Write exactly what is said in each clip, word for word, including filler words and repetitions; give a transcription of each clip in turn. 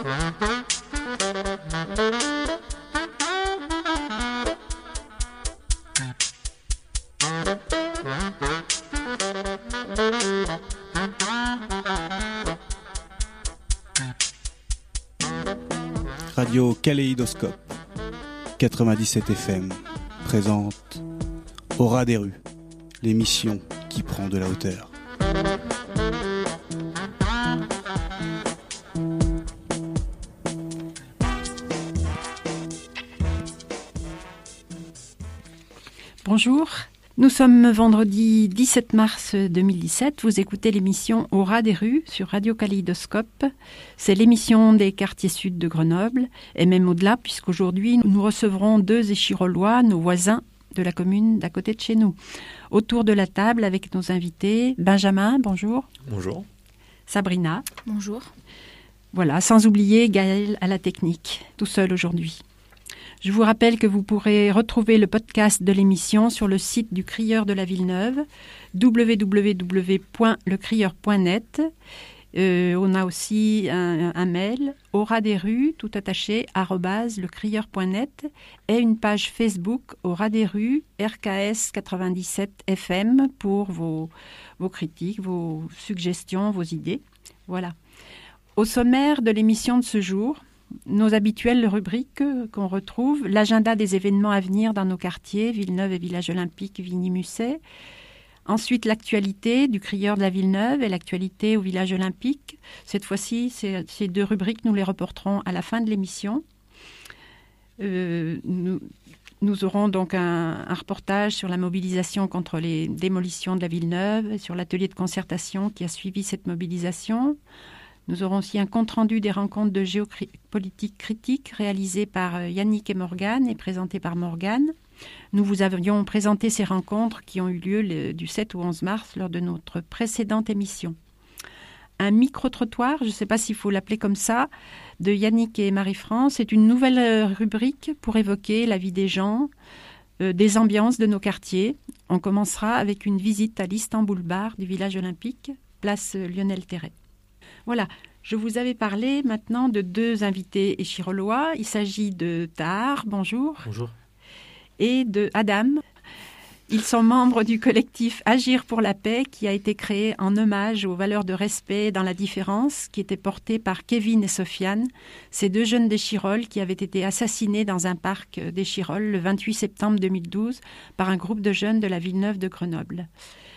Radio Kaléidoscope quatre-vingt-dix-sept F M présente Au ras des rues, l'émission qui prend de la hauteur. Bonjour, nous sommes vendredi dix-sept mars deux mille dix-sept. Vous écoutez l'émission Au ras des rues sur Radio Kaléidoscope. C'est l'émission des quartiers sud de Grenoble et même au-delà, puisqu'aujourd'hui nous recevrons deux Échirollois, nos voisins de la commune d'à côté de chez nous. Autour de la table avec nos invités, Benjamin, bonjour. Bonjour. Sabrina. Bonjour. Voilà, sans oublier Gaël à la technique, tout seul aujourd'hui. Je vous rappelle que vous pourrez retrouver le podcast de l'émission sur le site du Crieur de la Villeneuve, w w w point le crieur point net. Euh, on a aussi un, un mail, au ras des rues, tout attaché, arobase lecrieur point net, et une page Facebook, au ras des rues, R K S quatre-vingt-dix-sept F M, pour vos, vos critiques, vos suggestions, vos idées. Voilà. Au sommaire de l'émission de ce jour, nos habituelles rubriques qu'on retrouve, l'agenda des événements à venir dans nos quartiers, Villeneuve et Village Olympique, Vigny-Musset. Ensuite, l'actualité du Crieur de la Villeneuve et l'actualité au Village Olympique. Cette fois-ci, ces, ces deux rubriques, nous les reporterons à la fin de l'émission. Euh, nous, nous aurons donc un, un reportage sur la mobilisation contre les démolitions de la Villeneuve et sur l'atelier de concertation qui a suivi cette mobilisation. Nous aurons aussi un compte-rendu des rencontres de géopolitique critique réalisées par Yannick et Morgane et présentées par Morgane. Nous vous avions présenté ces rencontres qui ont eu lieu le, du sept au onze mars lors de notre précédente émission. Un micro-trottoir, je ne sais pas s'il faut l'appeler comme ça, de Yannick et Marie-France. C'est une nouvelle rubrique pour évoquer la vie des gens, euh, des ambiances de nos quartiers. On commencera avec une visite à l'Istanbul Bar du Village Olympique, place Lionel Terret. Voilà, je vous avais parlé maintenant de deux invités échirollois. Il s'agit de Tahar, bonjour. Bonjour. Et de Adam. Ils sont membres du collectif Agir pour la paix qui a été créé en hommage aux valeurs de respect dans la différence qui était porté par Kevin et Sofiane, ces deux jeunes d'Échirolles qui avaient été assassinés dans un parc d'Échirolles le vingt-huit septembre deux mille douze par un groupe de jeunes de la Villeneuve de Grenoble.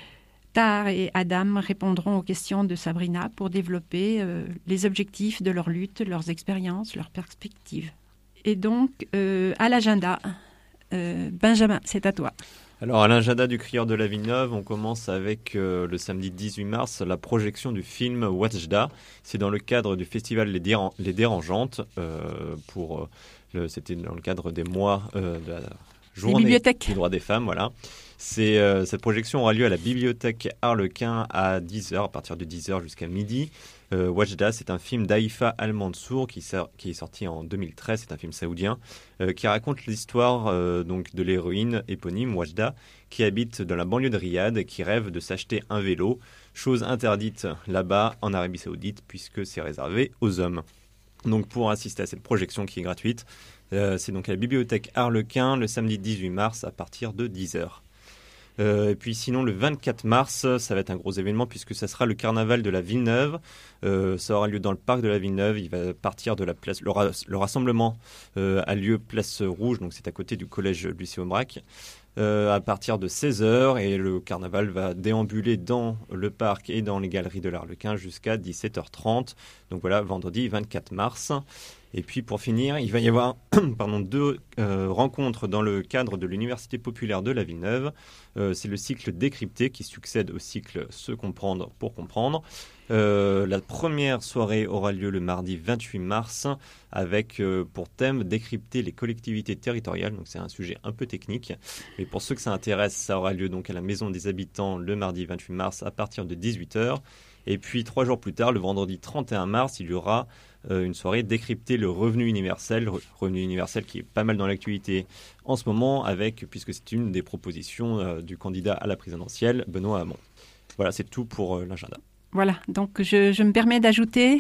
Tahar et Adam répondront aux questions de Sabrina pour développer euh, les objectifs de leur lutte, leurs expériences, leurs perspectives. Et donc, euh, à l'agenda, euh, Benjamin, c'est à toi. Alors, à l'agenda du Crieur de la Villeneuve, on commence avec euh, le samedi dix-huit mars, la projection du film Wajda. C'est dans le cadre du festival Les, Déran- Les Dérangeantes. Euh, pour, euh, le, c'était dans le cadre des mois euh, de la journée des droits des femmes, voilà. C'est, euh, cette projection aura lieu à la bibliothèque Harlequin à dix heures, à partir de dix heures jusqu'à midi. Euh, Wajda, c'est un film d'Aïfa Al-Mansour qui, sort, qui est sorti en deux mille treize, c'est un film saoudien, euh, qui raconte l'histoire euh, donc de l'héroïne éponyme Wajda, qui habite dans la banlieue de Riyad et qui rêve de s'acheter un vélo, chose interdite là-bas en Arabie Saoudite puisque c'est réservé aux hommes. Donc pour assister à cette projection qui est gratuite, euh, c'est donc à la bibliothèque Harlequin le samedi dix-huit mars à partir de dix heures. Euh, et puis sinon le vingt-quatre mars, ça va être un gros événement puisque ça sera le carnaval de la Villeneuve. Euh, ça aura lieu dans le parc de la Villeneuve. Il va partir de la place. Le, ra- le rassemblement euh, a lieu place Rouge, donc c'est à côté du collège Lucie Aubrac, euh, à partir de seize heures et le carnaval va déambuler dans le parc et dans les galeries de l'Arlequin jusqu'à dix-sept heures trente. Donc voilà, vendredi vingt-quatre mars. Et puis pour finir, il va y avoir pardon, deux euh, rencontres dans le cadre de l'Université populaire de la Villeneuve. Euh, c'est le cycle Décrypté qui succède au cycle Se comprendre pour comprendre. Euh, la première soirée aura lieu le mardi vingt-huit mars avec euh, pour thème décrypter les collectivités territoriales. Donc c'est un sujet un peu technique, mais pour ceux que ça intéresse, ça aura lieu donc à la Maison des Habitants le mardi vingt-huit mars à partir de dix-huit heures. Et puis trois jours plus tard, le vendredi trente et un mars, il y aura euh, une soirée décrypter le revenu universel, re- revenu universel qui est pas mal dans l'actualité en ce moment, avec puisque c'est une des propositions euh, du candidat à la présidentielle, Benoît Hamon. Voilà, c'est tout pour euh, l'agenda. Voilà, donc je, je me permets d'ajouter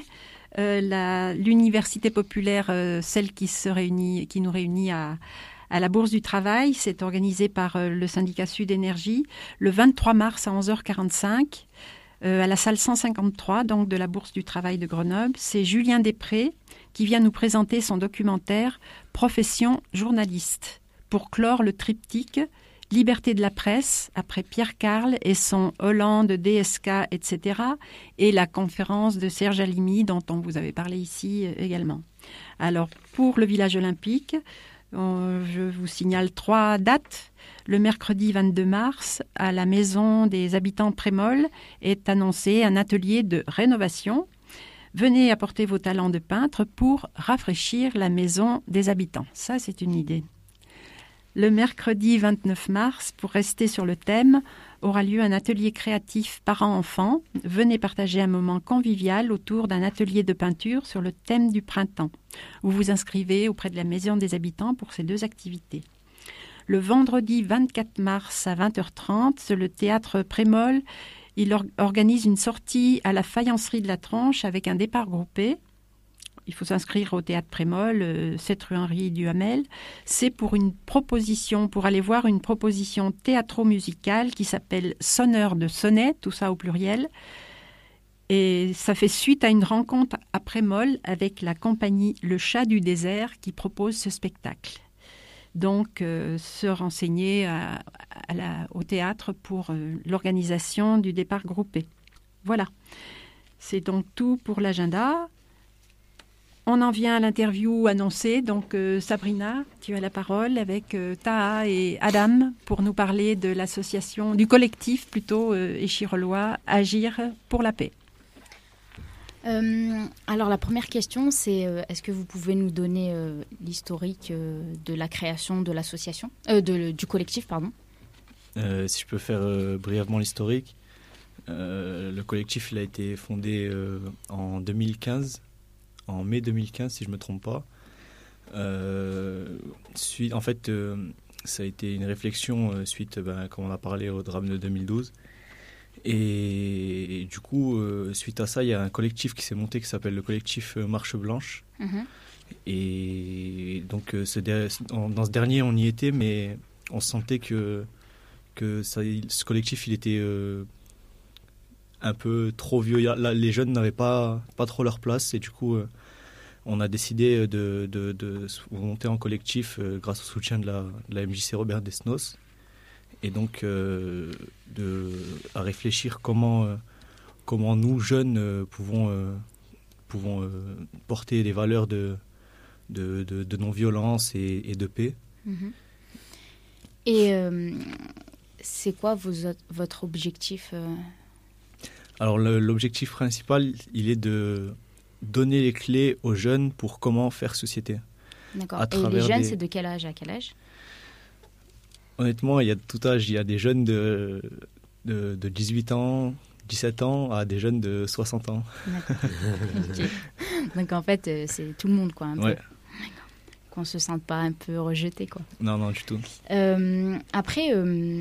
euh, la, l'université populaire, euh, celle qui, se réunit, qui nous réunit à, à la Bourse du Travail, c'est organisé par euh, le syndicat Sud Énergie, le vingt-trois mars à onze heures quarante-cinq, euh, à la salle cent cinquante-trois, donc de la Bourse du Travail de Grenoble. C'est Julien Després qui vient nous présenter son documentaire « Profession journaliste » pour clore le triptyque « Liberté de la presse » après Pierre Carle et son Hollande, D S K, et cetera et la conférence de Serge Halimi dont on vous avait parlé ici également. Alors, pour le village olympique, euh, je vous signale trois dates. Le mercredi vingt-deux mars, à la maison des habitants Prémol, est annoncé un atelier de rénovation. Venez apporter vos talents de peintre pour rafraîchir la maison des habitants. Ça, c'est une idée. Le mercredi vingt-neuf mars, pour rester sur le thème, aura lieu un atelier créatif parents-enfants. Venez partager un moment convivial autour d'un atelier de peinture sur le thème du printemps. Vous vous inscrivez auprès de la Maison des Habitants pour ces deux activités. Le vendredi vingt-quatre mars à vingt heures trente, le théâtre Prémol, il or- organise une sortie à la faïencerie de la Tronche avec un départ groupé. Il faut s'inscrire au théâtre Prémol, euh, sept rue Henri Duhamel. C'est pour une proposition, pour aller voir une proposition théâtro-musicale qui s'appelle Sonneur de sonnet, tout ça au pluriel. Et ça fait suite à une rencontre à Prémol avec la compagnie Le Chat du Désert qui propose ce spectacle. Donc, euh, se renseigner à, à la, au théâtre pour euh, l'organisation du départ groupé. Voilà. C'est donc tout pour l'agenda. On en vient à l'interview annoncée. Donc, euh, Sabrina, tu as la parole avec euh, Taha et Adam pour nous parler de l'association, du collectif plutôt euh, échirolois Agir pour la paix. Euh, alors, la première question, c'est euh, est-ce que vous pouvez nous donner euh, l'historique euh, de la création de l'association, euh, de, du collectif, pardon. Euh, si je peux faire euh, brièvement l'historique, euh, le collectif il a été fondé euh, en deux mille quinze. En mai deux mille quinze, si je ne me trompe pas. Euh, suite, en fait, euh, ça a été une réflexion euh, suite, ben, comme on a parlé, au drame de deux mille douze. Et, et du coup, euh, suite à ça, il y a un collectif qui s'est monté qui s'appelle le collectif Marche Blanche. Mm-hmm. Et donc, euh, ce der- dans, dans ce dernier, on y était, mais on sentait que, que ça, ce collectif, il était... Euh, un peu trop vieux. Là, les jeunes n'avaient pas, pas trop leur place et du coup, euh, on a décidé de, de, de monter en collectif euh, grâce au soutien de la, de la M J C Robert Desnos et donc euh, de, à réfléchir comment, euh, comment nous, jeunes, euh, pouvons, euh, pouvons euh, porter des valeurs de, de, de, de non-violence et, et de paix. Mm-hmm. Et euh, c'est quoi vos, votre objectif euh... Alors le, l'objectif principal, il est de donner les clés aux jeunes pour comment faire société. D'accord. Et les jeunes, des... c'est de quel âge à quel âge ? Honnêtement, il y a de tout âge. Il y a des jeunes de, de, de dix-huit ans, dix-sept ans, à des jeunes de soixante ans. D'accord. Okay. Donc en fait, c'est tout le monde, quoi. Un ouais. peu. Qu'on ne se sente pas un peu rejeté, quoi. Non, non, du tout. Euh, après... Euh...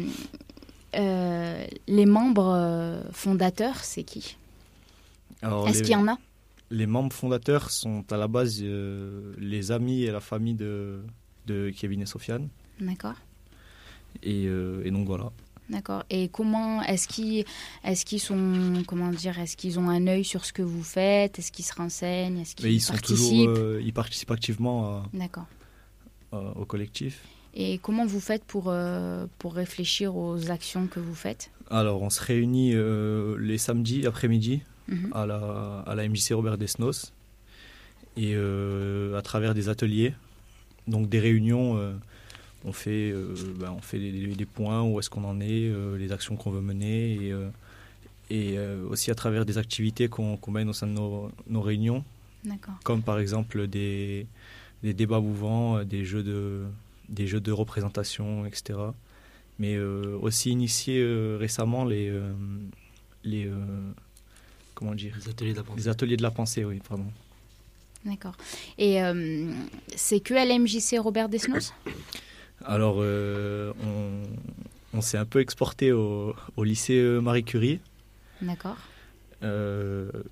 Euh, les membres euh, fondateurs, c'est qui ? Alors, Est-ce les, qu'il y en a ? Les membres fondateurs sont à la base euh, les amis et la famille de, de Kevin et Sofiane. D'accord. Et, euh, et donc voilà. D'accord. Et comment est-ce qu'ils, est-ce qu'ils sont, comment dire, est-ce qu'ils ont un œil sur ce que vous faites ? Est-ce qu'ils se renseignent ? Est-ce qu'ils ils participent ? sont toujours, euh, ils participent activement à, D'accord. À, au collectif. Et comment vous faites pour, euh, pour réfléchir aux actions que vous faites ? Alors, on se réunit euh, les samedis après-midi mm-hmm. à, la, à la M J C Robert Desnos et euh, à travers des ateliers, donc des réunions, euh, on fait, euh, ben, on fait des, des points, où est-ce qu'on en est, euh, les actions qu'on veut mener et, euh, et euh, aussi à travers des activités qu'on, qu'on mène au sein de nos, nos réunions, D'accord. comme par exemple des, des débats mouvants, des jeux de... des jeux de représentation, et cetera. Mais euh, aussi initié euh, récemment les, euh, les, euh, comment dire les ateliers de la pensée. Les ateliers de la pensée, oui, pardon. D'accord. Et euh, c'est que à l'M J C Robert Desnos ? Alors, euh, on, on s'est un peu exporté au, au lycée Marie Curie. D'accord. Euh,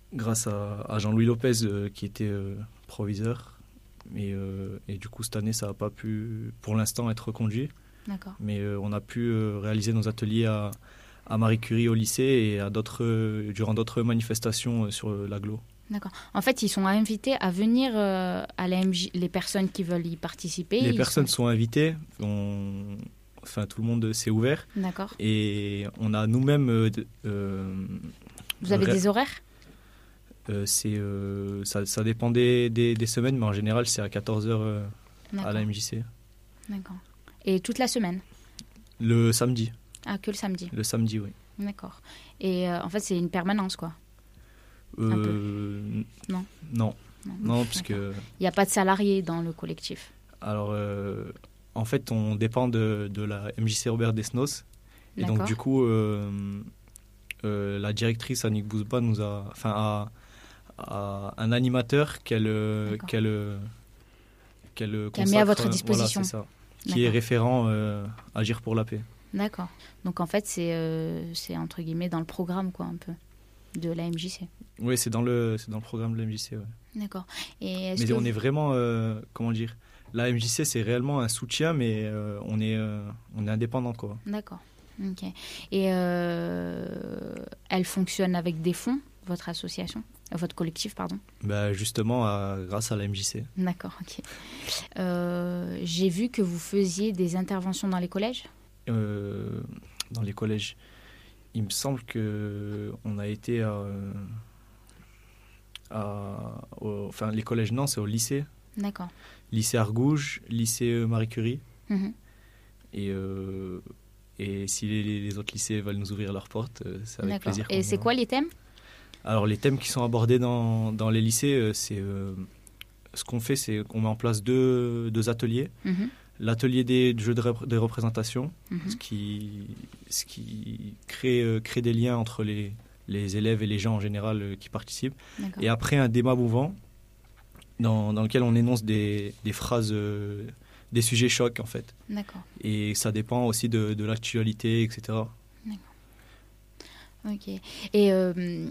grâce à, à Jean-Louis Lopez euh, qui était euh, proviseur. Et, euh, et du coup, cette année, ça n'a pas pu, pour l'instant, être reconduit. D'accord. Mais euh, on a pu euh, réaliser nos ateliers à, à Marie Curie au lycée et à d'autres, euh, durant d'autres manifestations euh, sur euh, l'agglo. D'accord. En fait, ils sont invités à venir euh, à la M J, les personnes qui veulent y participer. Les ils personnes sont... sont invitées, on... enfin tout le monde s'est ouvert. D'accord. Et on a nous-mêmes... Euh, euh, Vous avez ré... des horaires euh, c'est, euh, ça, ça dépend des, des, des semaines, mais en général, c'est à quatorze heures euh, à la M J C. D'accord. Et toute la semaine? Le samedi. Ah, que le samedi? Le samedi, oui. D'accord. Et euh, en fait, c'est une permanence, quoi? Euh, non. Non. Non, non parce que... Il n'y a pas de salariés dans le collectif? Alors, euh, en fait, on dépend de, de la M J C Robert Desnos. Et D'accord. donc, du coup, euh, euh, la directrice, Annick Bouzba, nous a... Enfin, a, a un animateur qu'elle... qu'elle qu'elle Qui a mis à votre disposition. Voilà, c'est ça. Qui est référent euh, Agir pour la paix. D'accord. Donc, en fait, c'est, euh, c'est entre guillemets dans le programme, quoi, un peu, de la M J C. Oui, c'est dans le, c'est dans le programme de la M J C, ouais. D'accord. Et est-ce mais que on vous... est vraiment, euh, comment dire, la M J C, c'est réellement un soutien, mais euh, on, est, euh, on est indépendant, quoi. D'accord. Ok. Et euh, elle fonctionne avec des fonds, votre association, votre collectif, pardon? Bah, justement, à, grâce à la M J C. D'accord, ok. Euh, j'ai vu que vous faisiez des interventions dans les collèges? euh, Dans les collèges. Il me semble qu'on a été à... à au, enfin, les collèges, non, c'est au lycée. D'accord. Lycée Argouges, lycée Marie Curie. Mmh. Et, euh, et si les, les autres lycées veulent nous ouvrir leurs portes, c'est avec D'accord. plaisir. Et c'est quoi les thèmes? Alors, les thèmes qui sont abordés dans, dans les lycées, c'est... Euh, ce qu'on fait, c'est qu'on met en place deux, deux ateliers. Mmh. L'atelier des jeux de, rep- de représentation, mmh. ce qui, ce qui crée, euh, crée des liens entre les, les élèves et les gens en général euh, qui participent. D'accord. Et après, un débat mouvant dans, dans lequel on énonce des, des phrases, euh, des sujets chocs en fait. D'accord. Et ça dépend aussi de, de l'actualité, et cetera. D'accord. Ok. Et euh,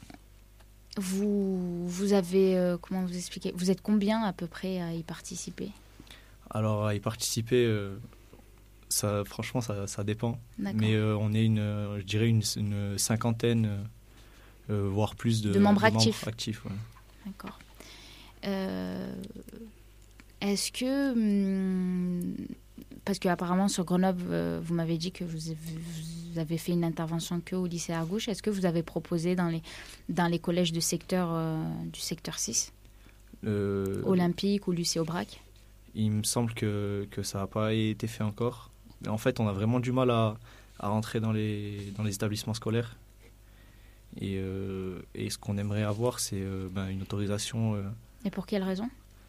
vous, vous avez, euh, comment vous expliquer, vous êtes combien à peu près à y participer? Alors, à y participer, euh, ça, franchement, ça, ça dépend. D'accord. Mais euh, on est, une, euh, je dirais, une, une cinquantaine, euh, voire plus de, de membres de actifs. Membres actifs ouais. D'accord. Euh, est-ce que... Hum, parce qu'apparemment, sur Grenoble, euh, vous m'avez dit que vous, vous avez fait une intervention que au lycée Argouges. Est-ce que vous avez proposé dans les, dans les collèges de secteur, euh, du secteur six, euh, Olympique ou lycée Aubrac? Il me semble que, que ça n'a pas été fait encore. Mais en fait, on a vraiment du mal à, à rentrer dans les, dans les établissements scolaires. Et, euh, et ce qu'on aimerait avoir, c'est euh, ben, une autorisation. Euh... Et pour quelle raison?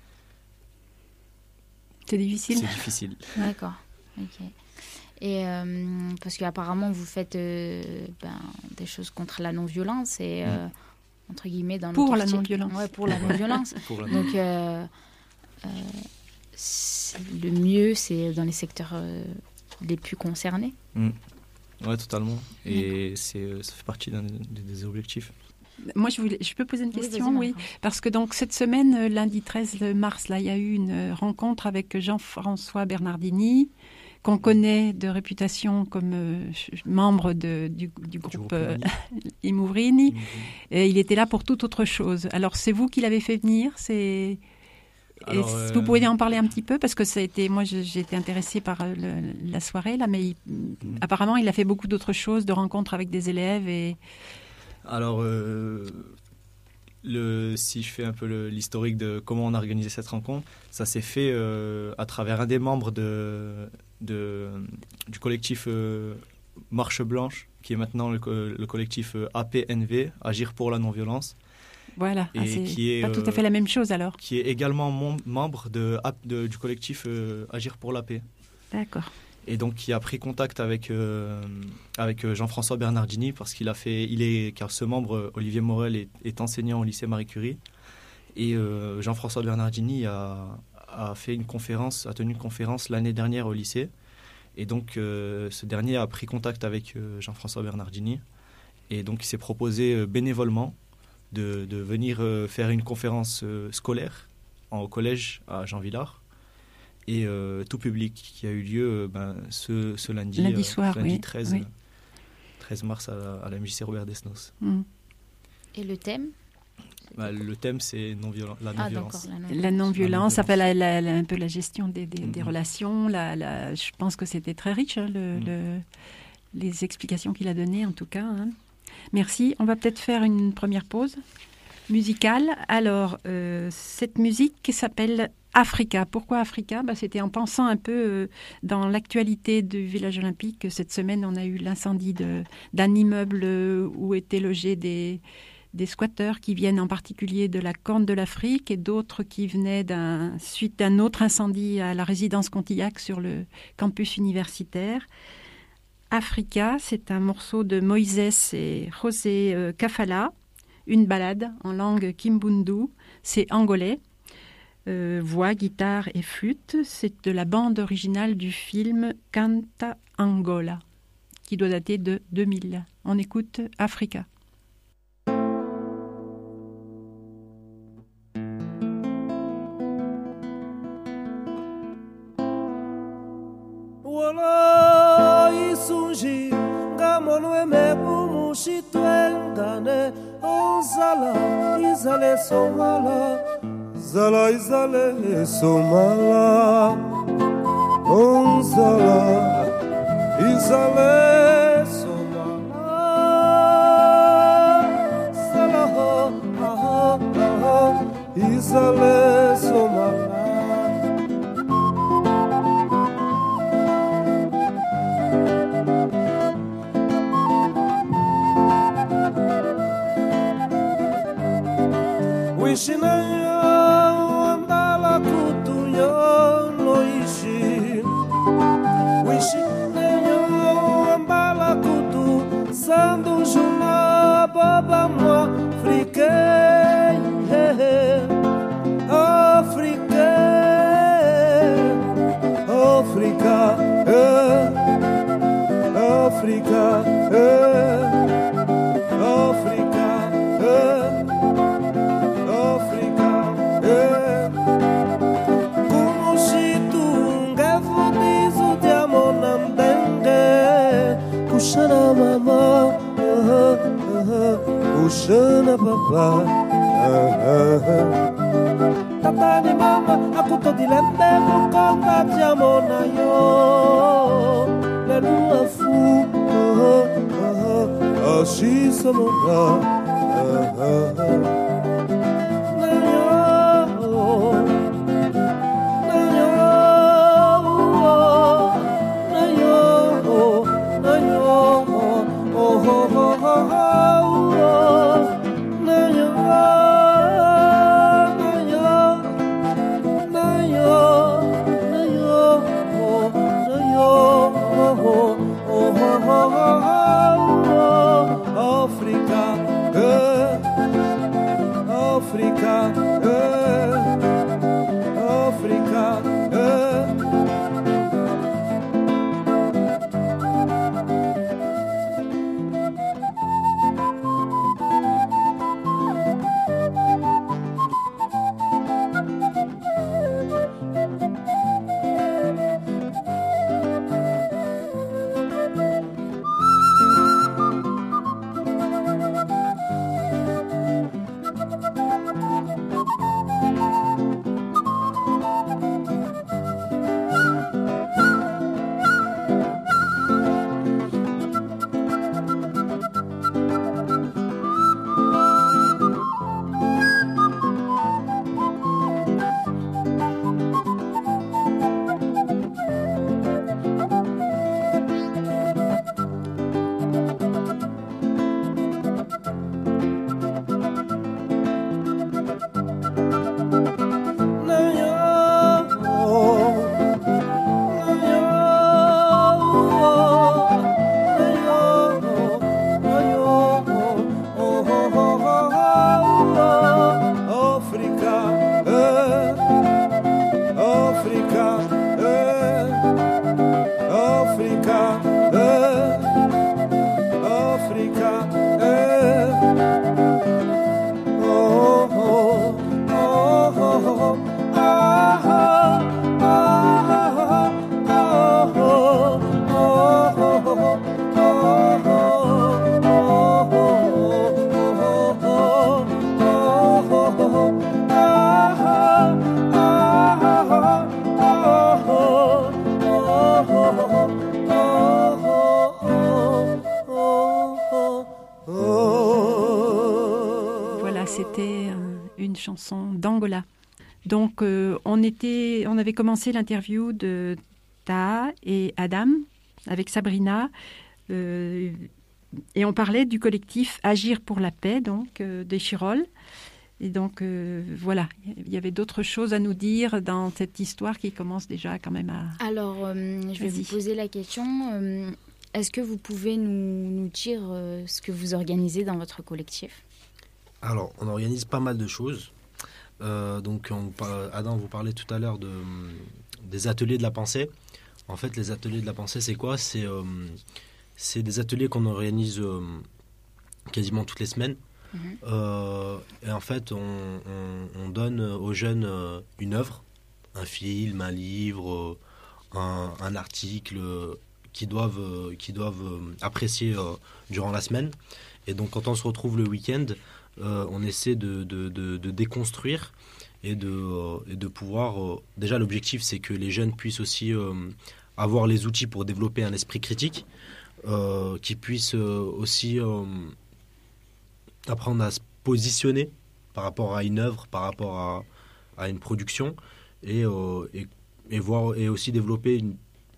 C'est difficile. C'est difficile. D'accord. Ok. Et euh, parce qu'apparemment, vous faites euh, ben, des choses contre la non-violence et, euh, mmh. entre guillemets, dans pour la non-violence. Ouais, pour la non-violence. Pour la Donc, euh, euh, le mieux, c'est dans les secteurs euh, les plus concernés. Mmh. Oui, totalement. Et c'est, ça fait partie d'un des objectifs. Moi, je, voulais, je peux poser une question, oui, oui, parce que donc cette semaine, lundi treize mars, là, il y a eu une rencontre avec Jean-François Bernardini, qu'on connaît de réputation comme euh, membre de, du, du groupe euh, Imouvrini. Et il était là pour toute autre chose. Alors, c'est vous qui l'avez fait venir, c'est... Alors, et euh... vous pouvez en parler un petit peu parce que ça a été, moi j'ai été intéressée par le, la soirée là, mais il, mmh. apparemment il a fait beaucoup d'autres choses, de rencontres avec des élèves et. Alors, euh, le, si je fais un peu le, l'historique de comment on a organisé cette rencontre, ça s'est fait euh, à travers un des membres de, de du collectif euh, Marche Blanche, qui est maintenant le, le collectif euh, A P N V, Agir pour la non-violence. Voilà, et ah, c'est qui est, pas tout à fait la même chose alors. Qui est également mom- membre de, de, du collectif euh, Agir pour la paix. D'accord. Et donc qui a pris contact avec, euh, avec Jean-François Bernardini parce qu'il a fait, il est, car ce membre, Olivier Morel, est, est enseignant au lycée Marie Curie. Et euh, Jean-François Bernardini a, a fait une conférence, a tenu une conférence l'année dernière au lycée. Et donc euh, ce dernier a pris contact avec euh, Jean-François Bernardini. Et donc il s'est proposé euh, bénévolement de, de venir euh, faire une conférence euh, scolaire en collège à Jean Villard et euh, tout public qui a eu lieu euh, ben, ce, ce lundi, lundi, soir, euh, lundi oui, treize, oui. treize mars à la, à la M J C Robert Desnos. Mm. Et le thème Bah, le thème, c'est non-violen- la Ah, non-violence. d'accord. La La non-violence, La ça fait la, la- la- un peu la gestion des, des, des Mhm. relations. La, la- je pense que c'était très riche, hein, le, Mhm. le- les explications qu'il a données, en tout cas. hein. Merci. On va peut-être faire une première pause musicale. Alors, euh, cette musique qui s'appelle Africa. Pourquoi Africa? Bah, c'était en pensant un peu euh, dans l'actualité du village olympique. Cette semaine, on a eu l'incendie de- d'un immeuble euh, où étaient logés des... des squatteurs qui viennent en particulier de la Corne de l'Afrique et d'autres qui venaient d'un, suite d'un autre incendie à la résidence Contillac sur le campus universitaire. Africa, c'est un morceau de Moïse et José euh, Kafala, une ballade en langue kimbundu, c'est angolais, euh, voix, guitare et flûte. C'est de la bande originale du film Canta Angola, qui doit dater de deux mille. On écoute Africa. Wala isunji ngamono emebu mushitwengane onzala izale somala zala izale somala onzala izale somala zala ha ha ha izale somala. Wishinaya andala kutunya no ishi Wishinaya andala kutu sandu juna baba mo Afrique Afrique Africa Africa Africa Kushana mama, kushana papa. Tatani mama, aku to dilembe bukonda jamona yo. Lelu afu, ashi samona. chansons d'Angola. Donc, euh, on, était, on avait commencé l'interview de Taha et Adam avec Sabrina, euh, et on parlait du collectif Agir pour la paix, donc, euh, des Chirolles. Et donc, euh, voilà, il y avait d'autres choses à nous dire dans cette histoire qui commence déjà quand même à... Alors, euh, je vais Vas-y. vous poser la question. euh, est-ce que vous pouvez nous, nous dire euh, ce que vous organisez dans votre collectif ? Alors, on organise pas mal de choses. Euh, donc, on, par- Adam vous parlait tout à l'heure de, des ateliers de la pensée. En fait, les ateliers de la pensée, c'est quoi ? C'est, euh, c'est des ateliers qu'on organise euh, quasiment toutes les semaines. Mhm. Euh, et en fait, on, on- on donne aux jeunes euh, une œuvre, un film, un livre, euh, un, un article euh, qu'ils doivent, euh, qu'ils doivent euh, apprécier euh, durant la semaine. Et donc, quand on se retrouve le week-end, euh, on essaie de, de- de- de déconstruire et de, euh, et de pouvoir... euh, déjà, l'objectif, c'est que les jeunes puissent aussi euh, avoir les outils pour développer un esprit critique, euh, qu'ils puissent euh, aussi... euh, apprendre à se positionner par rapport à une œuvre, par rapport à, à une production, et, euh, et, et, voir, et aussi développer une,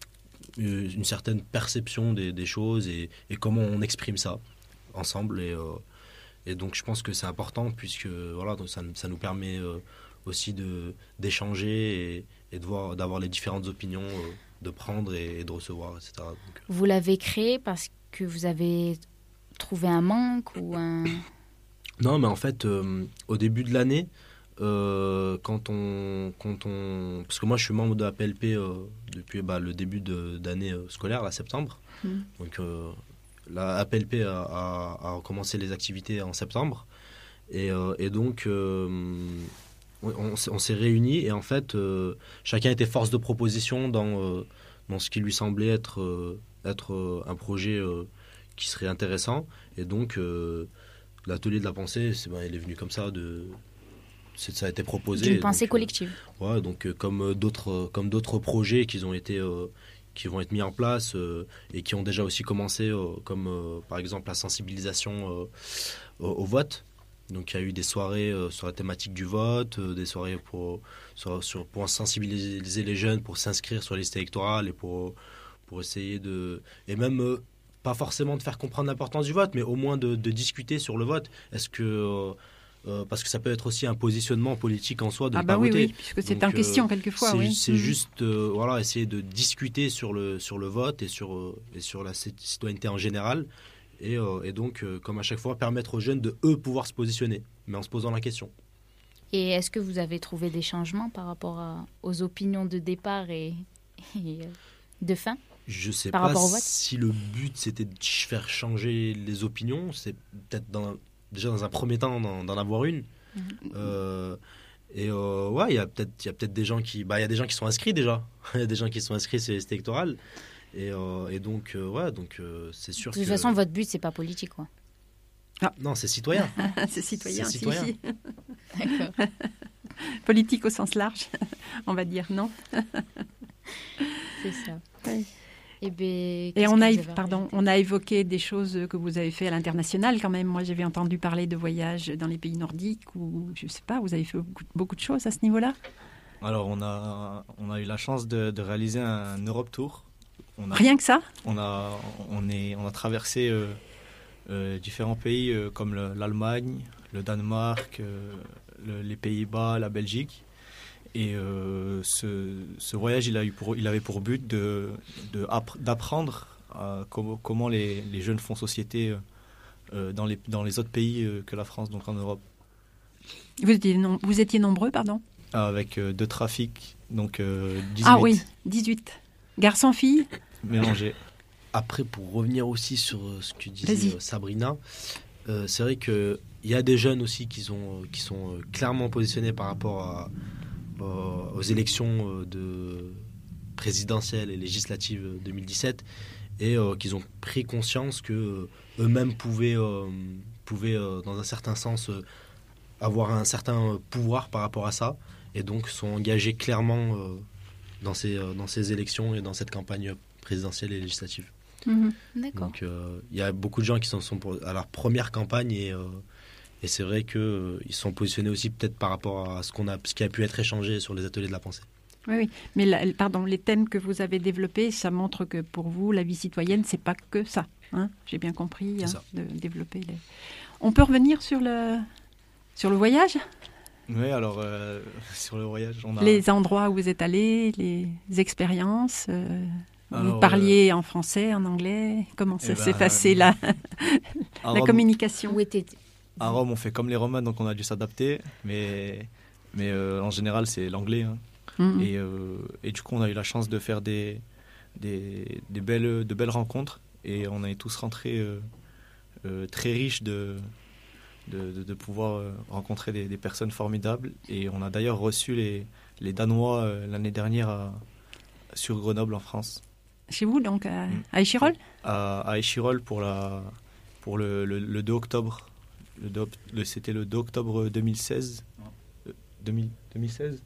une certaine perception des, des choses et, et comment on exprime ça ensemble. Et, euh, et donc je pense que c'est important puisque voilà, donc ça, ça nous permet euh, aussi de, d'échanger et, et de voir, d'avoir les différentes opinions, euh, de prendre et, et de recevoir, et cetera. Donc, Vous l'avez créé parce que vous avez trouvé un manque ou un... non, mais en fait, euh, au début de l'année, euh, quand, on, quand on... Parce que moi, je suis membre de la P L P euh, depuis bah, le début de, d'année euh, scolaire, là, septembre. Mm. Donc, euh, la P L P a, a, a commencé les activités en septembre. Et, euh, et donc, euh, on, on s'est- on s'est réunis. Et en fait, euh, chacun était force de proposition dans, euh, dans ce qui lui semblait être, euh, être euh, un projet euh, qui serait intéressant. Et donc... euh, l'atelier de la pensée, c'est, ben, il est venu comme ça, de, c'est, ça a été proposé. d'une donc, pensée euh, collective. ouais, donc euh, comme euh, d'autres, euh, comme d'autres projets qui ont été, euh, qui vont être mis en place euh, et qui ont déjà aussi commencé, euh, comme euh, par exemple la sensibilisation euh, au, au vote. Donc il y a eu des soirées euh, sur la thématique du vote, euh, des soirées pour, sur, sur- pour sensibiliser les jeunes, pour s'inscrire sur les listes électorales et pour, pour essayer de... Et même... euh, pas forcément de faire comprendre l'importance du vote, mais au moins de, de discuter sur le vote. Est-ce que euh, euh, parce que ça peut être aussi un positionnement politique en soi de Ah ne bah pas oui, voter. oui, puisque c'est Donc, en euh, question quelquefois, c'est, oui. c'est Mm. juste euh, voilà, essayer de discuter sur le, sur le vote et sur, euh, et sur la cit- citoyenneté en général. Et, euh, et donc, euh, comme à chaque fois, permettre aux jeunes de, eux, pouvoir se positionner, mais en se posant la question. Et est-ce que vous avez trouvé des changements par rapport à- aux opinions de départ et, et, euh, de fin ? Je sais Par pas rapport au vote si le but, c'était de ch- faire changer les opinions. C'est peut-être dans, déjà dans un premier temps d'en, d'en avoir une. Mhm. Euh, et euh, ouais, il y a peut-être il y a peut-être des gens qui bah il y a des gens qui sont inscrits déjà. Il y a des gens qui sont inscrits sur les listes électorales. Et, euh, et donc euh, ouais, donc euh, c'est sûr De toute que façon, votre but, c'est pas politique, quoi. non, c'est citoyen. c'est citoyen, C'est si, citoyen. si. D'accord. Politique au sens large, on va dire, non. C'est ça. Ouais. Et, ben, Et qu'est-ce on que a, vous év- avez pardon, rajouté on a évoqué des choses que vous avez fait à l'international quand même. Moi, j'avais entendu parler de voyages dans les pays nordiques ou je sais pas, vous avez fait beaucoup, beaucoup de choses à ce niveau-là. Alors, on a, on a eu la chance de, de réaliser un Europe Tour. On a, Rien que ça. on a, on est, on a traversé euh, euh, différents pays euh, comme le- l'Allemagne, le Danemark, euh, le- les Pays-Bas, la Belgique. Et euh, ce, ce voyage, il, a eu pour, il avait pour but de, de appr- d'apprendre à comment, comment les, les jeunes font société euh, euh, dans, les, dans les autres pays euh, que la France, donc en Europe. Vous étiez, nom- vous étiez nombreux, pardon. Avec euh, deux trafics, donc euh, dix-huit Ah oui, dix-huit. Garçons, filles. mélangés. Après, pour revenir aussi sur euh, ce que disait Vas-y. euh, Sabrina, euh, c'est vrai qu'il y a des jeunes aussi qui sont, euh, qui sont euh, clairement positionnés par rapport à, euh, aux élections euh, de présidentielles et législatives deux mille dix-sept et euh, qu'ils ont pris conscience que euh, eux-mêmes pouvaient, euh, pouvaient euh, dans un certain sens, euh, avoir un certain pouvoir par rapport à ça et donc sont engagés clairement euh, dans, ces, euh, dans ces élections et dans cette campagne présidentielle et législative. Mhm. D'accord. Donc il euh, y a beaucoup de gens qui sont, sont pour, à leur première campagne et, euh, Et c'est vrai qu'ils euh, sont positionnés aussi peut-être par rapport à ce, qu'on a, ce qui a pu être échangé sur les ateliers de la pensée. Oui, oui. Mais la, pardon, les thèmes que vous avez développés, ça montre que pour vous, la vie citoyenne, c'est pas que ça. Hein, j'ai bien compris, hein, de développer les... On peut revenir sur le, sur le voyage ? Oui, alors, euh, sur le voyage, on a... Les endroits où vous êtes allés, les expériences, euh, alors, vous parliez euh... en français, en anglais, comment ça s'est ben, passé, la, la Rome, communication ? Où était... À Rome, on fait comme les Romains, donc on a dû s'adapter, mais, mais euh, en général, c'est l'anglais. Hein. Mm-hmm. Et, euh, et du coup, on a eu la chance de faire des, des, des belles, de belles rencontres, et on est tous rentrés euh, euh, très riches de... De, de, de pouvoir euh, rencontrer des, des personnes formidables. Et on a d'ailleurs reçu les, les Danois euh, l'année dernière à, sur Grenoble en France. Chez vous, donc, à, mmh. à Échirol à, à Échirol pour, la, pour le, le, le deux octobre. Le deux, le, c'était le deux octobre deux mille seize. Euh, deux mille, deux mille seize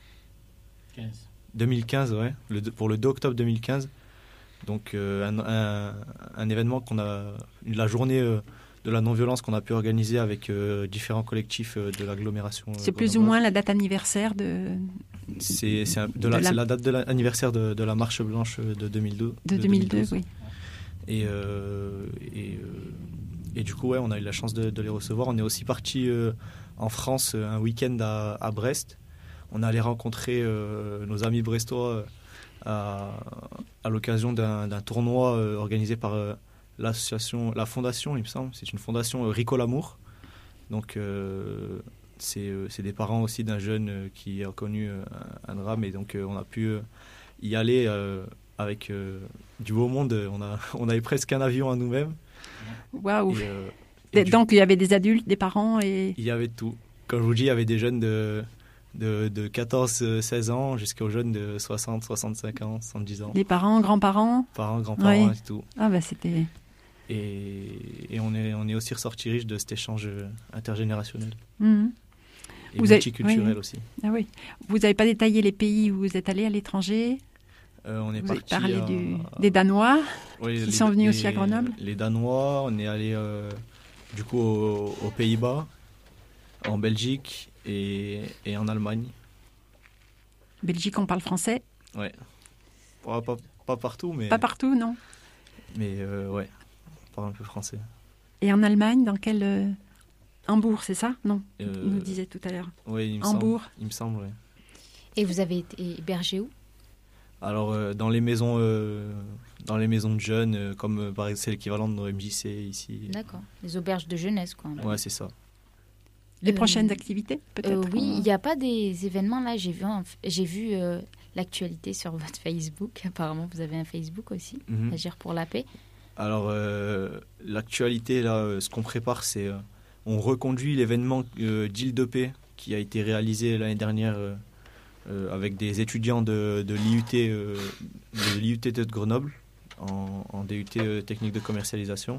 quinze. deux mille quinze, ouais. Le, pour le deux octobre deux mille quinze. Donc, euh, un, un, un événement qu'on a... La journée... Euh, de la non-violence qu'on a pu organiser avec euh, différents collectifs euh, de l'agglomération. Euh, c'est plus ou moins la date anniversaire de... C'est, c'est, un, de la, de la... c'est la date de l'anniversaire de, de la Marche Blanche de deux mille deux. De, de deux mille deux, oui. Et, euh, et, euh, et du coup, ouais, on a eu la chance de, de les recevoir. On est aussi parti euh, en France un week-end à, à Brest. On est allé rencontrer euh, nos amis brestois à, à l'occasion d'un, d'un tournoi euh, organisé par... Euh, l'association, la fondation, il me semble, c'est une fondation euh, Rico Lamour. Donc, euh, c'est, euh, c'est des parents aussi d'un jeune euh, qui a connu euh, un, un drame. Et donc, euh, on a pu euh, y aller euh, avec euh, du beau monde. On, a, on avait presque un avion à nous-mêmes. Waouh! Euh, donc, du... il y avait des adultes, des parents et... Il y avait tout. Comme je vous dis, il y avait des jeunes de, de, de quatorze seize ans jusqu'aux jeunes de soixante soixante-cinq ans, soixante-dix ans. Les parents, grands-parents? Parents, grands-parents oui. et tout. Ah, bah, c'était... Et, et on, est, on est aussi ressorti riche de cet échange intergénérationnel. Mmh. Et vous multiculturel avez... oui. aussi. Ah oui. Vous n'avez pas détaillé les pays où vous êtes allé à l'étranger? euh, On est vous parti avez parlé à... du... des Danois oui, qui les, sont venus les, aussi à Grenoble. Les Danois, on est allé euh, du coup aux, aux Pays-Bas, en Belgique et, et en Allemagne. Belgique, on parle français? Ouais. Pas, pas, pas partout, mais... Pas partout, non? Mais euh, ouais. Un peu français. Et en Allemagne, dans quel... Euh... Hambourg, c'est ça? Non, euh... il nous disait tout à l'heure. Oui, il me Hambourg. semble. Il me semble, oui. Et vous avez été hébergé où? Alors, euh, dans les maisons euh, dans les maisons de jeunes, euh, comme euh, par exemple, c'est l'équivalent de nos M J C ici. D'accord, les auberges de jeunesse, quoi. Ouais, c'est ça. Les euh... prochaines activités, peut-être? euh, Oui, il n'y a pas des événements, là, j'ai vu, j'ai vu euh, l'actualité sur votre Facebook. Apparemment, vous avez un Facebook aussi, mm-hmm. Agir pour la paix. Alors, euh, l'actualité, là, euh, ce qu'on prépare, c'est... Euh, on reconduit l'événement euh, d'Île de Paix qui a été réalisé l'année dernière euh, euh, avec des étudiants de, de l'I U T, euh, de l'I U T de Grenoble, en, en D U T euh, technique de commercialisation.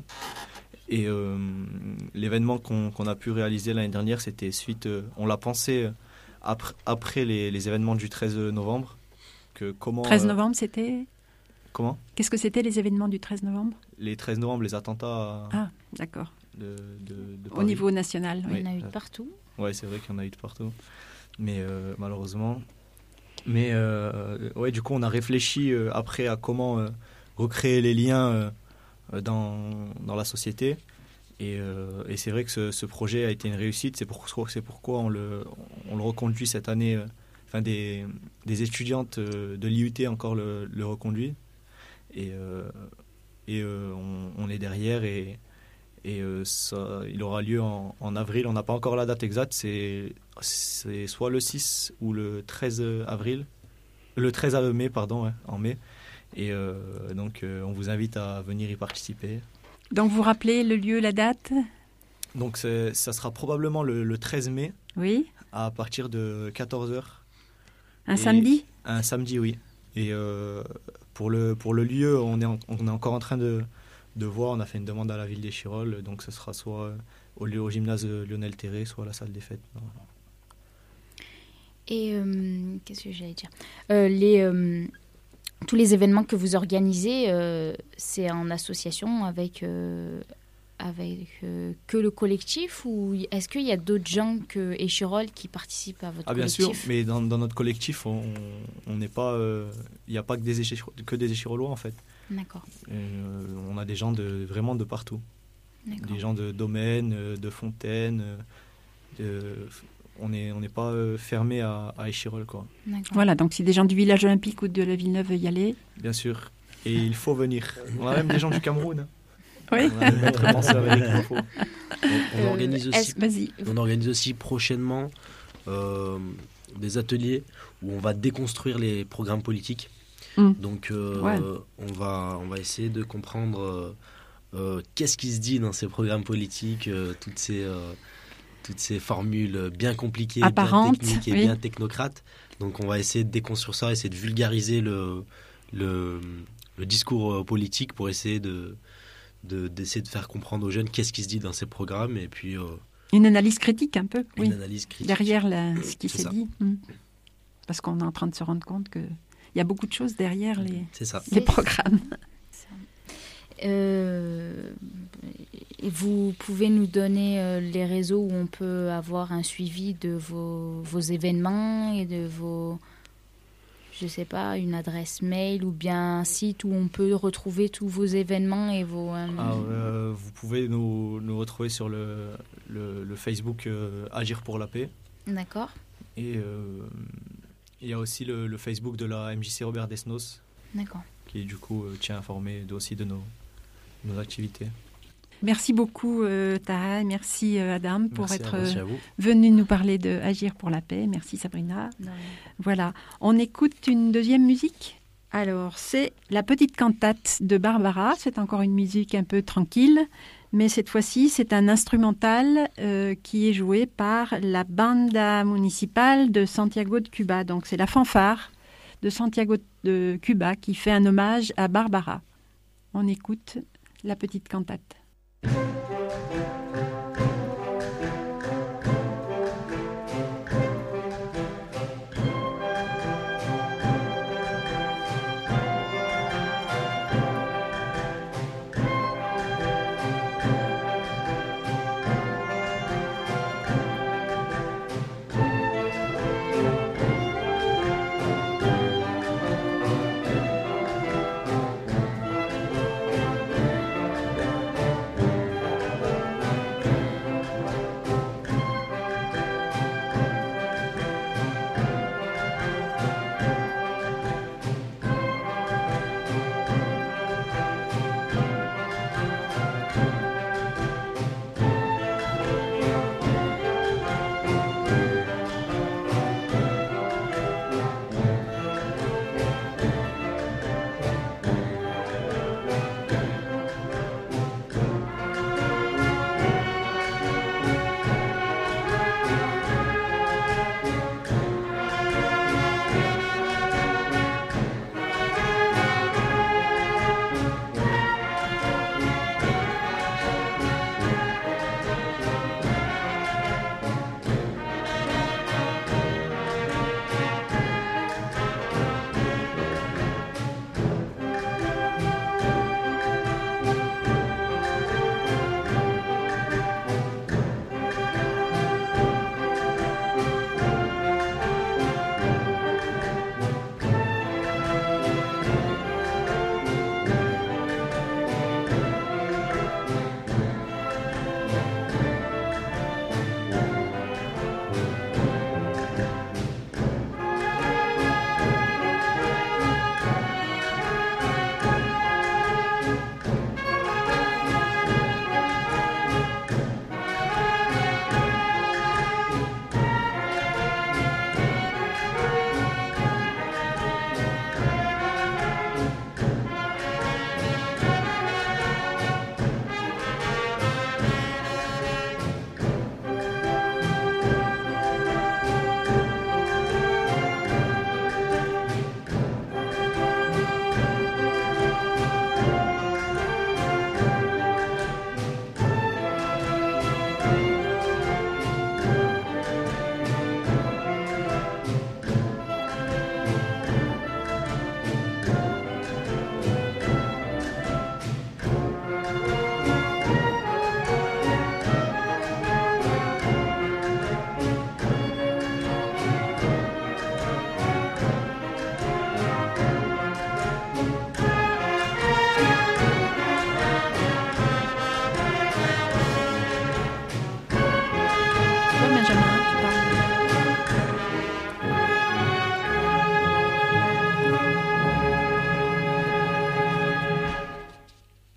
Et euh, l'événement qu'on, qu'on a pu réaliser l'année dernière, c'était suite... Euh, on l'a pensé après, après les, les événements du treize novembre. Que comment, treize novembre, euh, c'était... Comment? Qu'est-ce que c'était les événements du treize novembre? Les treize novembre, les attentats. Ah, d'accord. De, de, de Au niveau national, oui. Il y en a eu de partout. Oui, c'est vrai qu'il y en a eu de partout. Mais euh, malheureusement. Mais euh, ouais, du coup, on a réfléchi euh, après à comment euh, recréer les liens euh, dans, dans la société. Et, euh, et c'est vrai que ce, ce projet a été une réussite. C'est, pour, c'est pourquoi on le, on le reconduit cette année. Euh, enfin, des, des étudiantes de l'I U T encore le, le reconduisent. Et, euh, et euh, on, on est derrière et, et euh, ça, il aura lieu en, en avril. On n'a pas encore la date exacte, c'est, c'est soit le six ou le treize avril, le treize mai, pardon, ouais, en mai. Et euh, donc euh, on vous invite à venir y participer. Donc vous rappelez le lieu, la date? Donc c'est, ça sera probablement le, le treize mai, oui, à partir de quatorze heures. Un et samedi? Un samedi, oui. Et euh, pour, le, pour le lieu, on est, en, on est encore en train de, de voir. On a fait une demande à la ville d'Échirol. Donc ce sera soit au, au gymnase Lionel Terré, soit à la salle des fêtes. Et euh, qu'est-ce que j'allais dire euh, les, euh, tous les événements que vous organisez, euh, c'est en association avec, euh, avec euh, que le collectif ou est-ce qu'il y a d'autres gens que Échirol qui participent à votre Ah, bien collectif? sûr, mais dans, dans notre collectif, on on n'est pas, il n'y a pas que des, Échir- que des Échirolois en fait. D'accord. Euh, on a des gens de, vraiment de partout. D'accord. Des gens de Domaine, euh, de Fontaine. euh, de- on n'est on n'est pas euh, fermé à, à Échirol, quoi. D'accord. Voilà, donc si des gens du village olympique ou de la Villeneuve veulent y aller, Bien sûr. Et il faut venir. On a même des gens du Cameroun. hein. oui, On a le maître penseur avec l'info. On, on Euh, organise aussi, est-ce- vas-y. on organise aussi prochainement euh, des ateliers où on va déconstruire les programmes politiques. Mm. Donc, euh, Ouais. on, va, on va essayer de comprendre euh, euh, qu'est-ce qui se dit dans ces programmes politiques, euh, toutes ces, euh, toutes ces formules bien compliquées, Apparentes, bien techniques et oui. bien technocrates. Donc, on va essayer de déconstruire ça, essayer de vulgariser le, le, le discours euh, politique pour essayer de, de, d'essayer de faire comprendre aux jeunes qu'est-ce qui se dit dans ces programmes et puis euh, Une analyse critique un peu, oui, une analyse critique. derrière la- ce qui C'est s'est ça. dit. Mm. Parce qu'on est en train de se rendre compte qu'il y a beaucoup de choses derrière les, C'est ça. les programmes. Euh, et vous pouvez nous donner euh, les réseaux où on peut avoir un suivi de vos, vos événements et de vos, je sais pas, une adresse mail ou bien un site où on peut retrouver tous vos événements et vos... euh, Ah, euh, vous pouvez nous, nous retrouver sur le, le, le Facebook euh, Agir pour la paix. D'accord. Et euh, il y a aussi le, le Facebook de la M J C Robert Desnos, D'accord. qui du coup euh, tient informé de- aussi de nos, nos activités. Merci beaucoup, euh, Taha, et merci, euh, Adam, pour Merci à être vous. Merci euh, à vous. venu nous parler de Agir pour la paix. Merci, Sabrina. Non. Voilà, on écoute une deuxième musique. Alors, c'est la petite cantate de Barbara. C'est encore une musique un peu tranquille, mais cette fois-ci, c'est un instrumental euh, qui est joué par la banda municipale de Santiago de Cuba. Donc, c'est la fanfare de Santiago de Cuba qui fait un hommage à Barbara. On écoute la petite cantate. Thank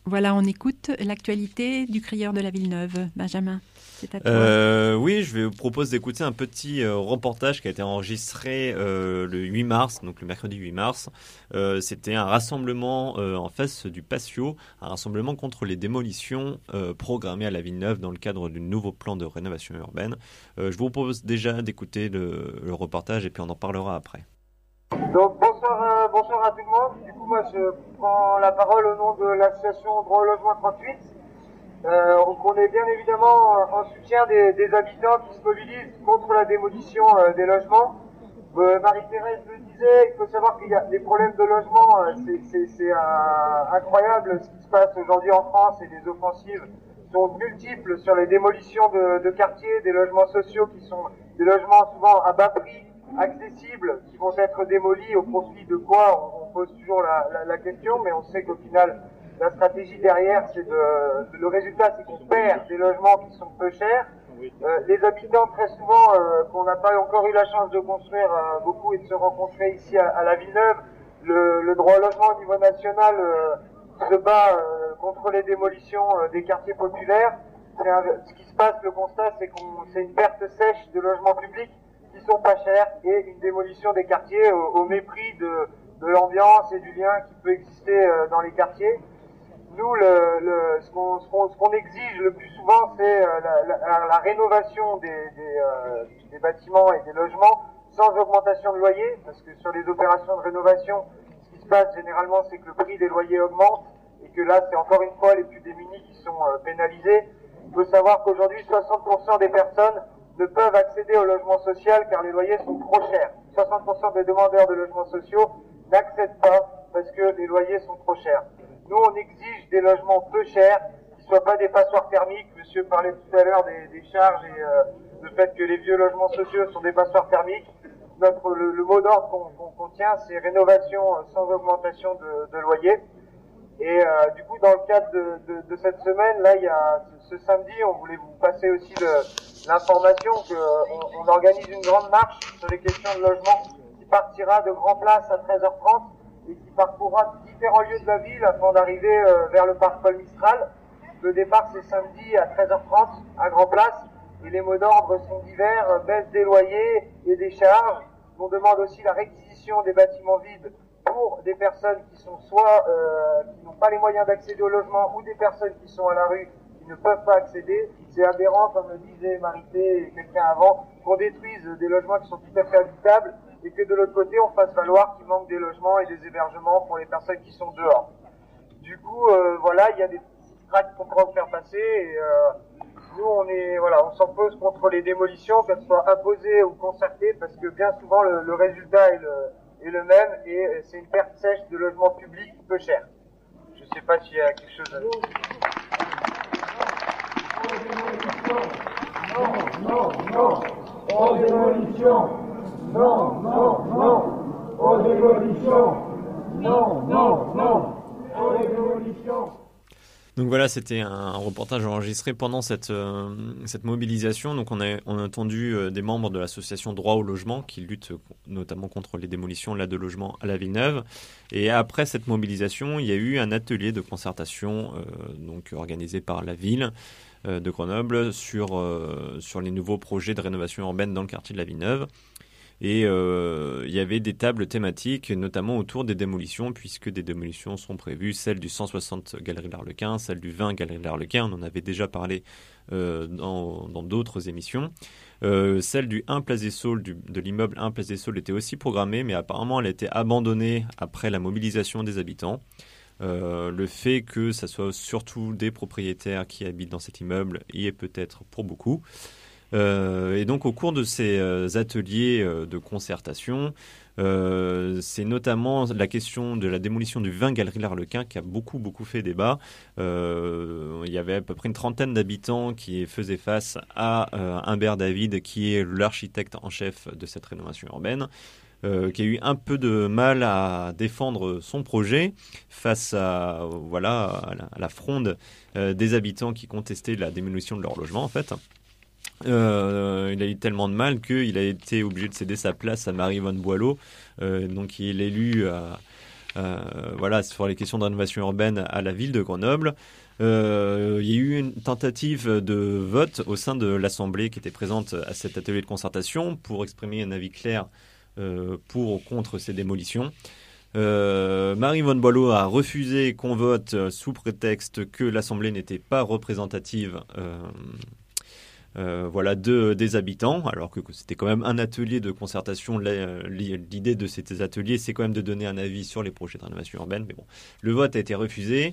Voilà, on écoute l'actualité du crieur de la Villeneuve. Benjamin, c'est à toi. Euh, oui, je vais vous propose d'écouter un petit euh, reportage qui a été enregistré euh, le huit mars, donc le mercredi huit mars. Euh, c'était un rassemblement euh, en face du Patio, un rassemblement contre les démolitions euh, programmées à la Villeneuve dans le cadre du nouveau plan de rénovation urbaine. Euh, je vous propose déjà d'écouter le, le reportage et puis on en parlera après. Donc bonsoir, euh, bonsoir à tout le monde. Du coup, moi je prends la parole au nom de l'association Droit au logement trente-huit. Euh, donc on est bien évidemment en soutien des, des habitants qui se mobilisent contre la démolition euh, des logements. Euh, Marie-Thérèse le disait, il faut savoir qu'il y a des problèmes de logement, euh, c'est, c'est, c'est euh, incroyable ce qui se passe aujourd'hui en France, et les offensives sont multiples sur les démolitions de, de quartiers, des logements sociaux qui sont des logements souvent à bas prix, accessibles, qui vont être démolis au profit de quoi? On, on pose toujours la, la, la question, mais on sait qu'au final, la stratégie derrière, c'est de, le résultat, c'est qu'on perd des logements qui sont peu chers. Euh, les habitants, très souvent, euh, qu'on n'a pas encore eu la chance de construire euh, beaucoup et de se rencontrer ici à, à la Villeneuve, le, le droit au logement au niveau national euh, se bat euh, contre les démolitions euh, des quartiers populaires. C'est un, ce qui se passe, le constat, c'est qu'on, c'est une perte sèche de logements publics qui sont pas chers et une démolition des quartiers au, au mépris de, de l'ambiance et du lien qui peut exister euh, dans les quartiers. Nous, le, le, ce, qu'on, ce, qu'on, ce qu'on exige le plus souvent, c'est euh, la, la, la rénovation des, des, euh, des bâtiments et des logements sans augmentation de loyer, parce que sur les opérations de rénovation, ce qui se passe généralement, c'est que le prix des loyers augmente et que là, c'est encore une fois les plus démunis qui sont euh, pénalisés. Il faut savoir qu'aujourd'hui, soixante pour cent des personnes ne peuvent accéder au logement social car les loyers sont trop chers. soixante pour cent des demandeurs de logements sociaux n'accèdent pas parce que les loyers sont trop chers. Nous, on exige des logements peu chers, qui ne soient pas des passoires thermiques. Monsieur parlait tout à l'heure des, des charges et euh, le fait que les vieux logements sociaux sont des passoires thermiques. Notre, le, le mot d'ordre qu'on, qu'on, qu'on tient, c'est rénovation sans augmentation de, de loyer. Et euh, du coup, dans le cadre de, de, de cette semaine, là, il y a ce, ce samedi, on voulait vous passer aussi le, l'information qu'on on organise une grande marche sur les questions de logement qui partira de Grand Place à treize heures trente et qui parcourra différents lieux de la ville afin d'arriver euh, vers le parc Paul Mistral. Le départ, c'est samedi à treize heures trente à Grand Place et les mots d'ordre sont divers, euh, baisse des loyers et des charges. On demande aussi la réquisition des bâtiments vides pour des personnes qui sont soit euh, qui n'ont pas les moyens d'accéder au logement ou des personnes qui sont à la rue qui ne peuvent pas accéder. C'est aberrant, comme le disait Marité et quelqu'un avant, qu'on détruise des logements qui sont tout à fait habitables et que de l'autre côté on fasse valoir qu'il manque des logements et des hébergements pour les personnes qui sont dehors. Du coup, euh, voilà, il y a des petits tracts qu'on pourra vous faire passer et euh, nous on est voilà, on s'oppose contre les démolitions, qu'elles soient imposées ou concertées, parce que bien souvent le, le résultat est le est le même et c'est une perte sèche de logements publics peu cher. Je sais pas s'il y a quelque chose à dire. Non, non, non, aux démolitions. Non, non, non, aux démolitions. Non, non, non, aux démolitions. Donc voilà, c'était un reportage enregistré pendant cette, euh, cette mobilisation. Donc on a, on a entendu euh, des membres de l'association Droit au logement qui luttent notamment contre les démolitions là, de logements à la Villeneuve. Et après cette mobilisation, il y a eu un atelier de concertation euh, donc organisé par la ville euh, de Grenoble sur, euh, sur les nouveaux projets de rénovation urbaine dans le quartier de la Villeneuve. Et euh, il y avait des tables thématiques, notamment autour des démolitions, puisque des démolitions sont prévues, celle du cent soixante Galerie L'Arlequin, celle du vingt Galerie L'Arlequin, on en avait déjà parlé euh, dans, dans d'autres émissions. Euh, celle du un Place des Saules, du, de l'immeuble un Place des Saules était aussi programmée, mais apparemment elle a été abandonnée après la mobilisation des habitants. Euh, le fait que ça soit surtout des propriétaires qui habitent dans cet immeuble y est peut-être pour beaucoup. Euh, et donc au cours de ces euh, ateliers euh, de concertation, euh, c'est notamment la question de la démolition du vingt Galerie L'Arlequin qui a beaucoup beaucoup fait débat. Euh, il y avait à peu près une trentaine d'habitants qui faisaient face à euh, Humbert David, qui est l'architecte en chef de cette rénovation urbaine. Euh, qui a eu un peu de mal à défendre son projet face à, voilà, à, la, à la fronde euh, des habitants qui contestaient la démolition de leur logement en fait. Euh, il a eu tellement de mal qu'il a été obligé de céder sa place à Marie-Yvonne Boileau, euh, donc il est l'élu à, euh, voilà, sur les questions de rénovation urbaine à la ville de Grenoble. Euh, il y a eu une tentative de vote au sein de l'Assemblée qui était présente à cet atelier de concertation pour exprimer un avis clair euh, pour ou contre ces démolitions. Euh, Marie-Yvonne Boileau a refusé qu'on vote sous prétexte que l'Assemblée n'était pas représentative euh, euh, voilà, de, des habitants, alors que c'était quand même un atelier de concertation. L'idée de ces ateliers, c'est quand même de donner un avis sur les projets de rénovation urbaine. Mais bon, le vote a été refusé.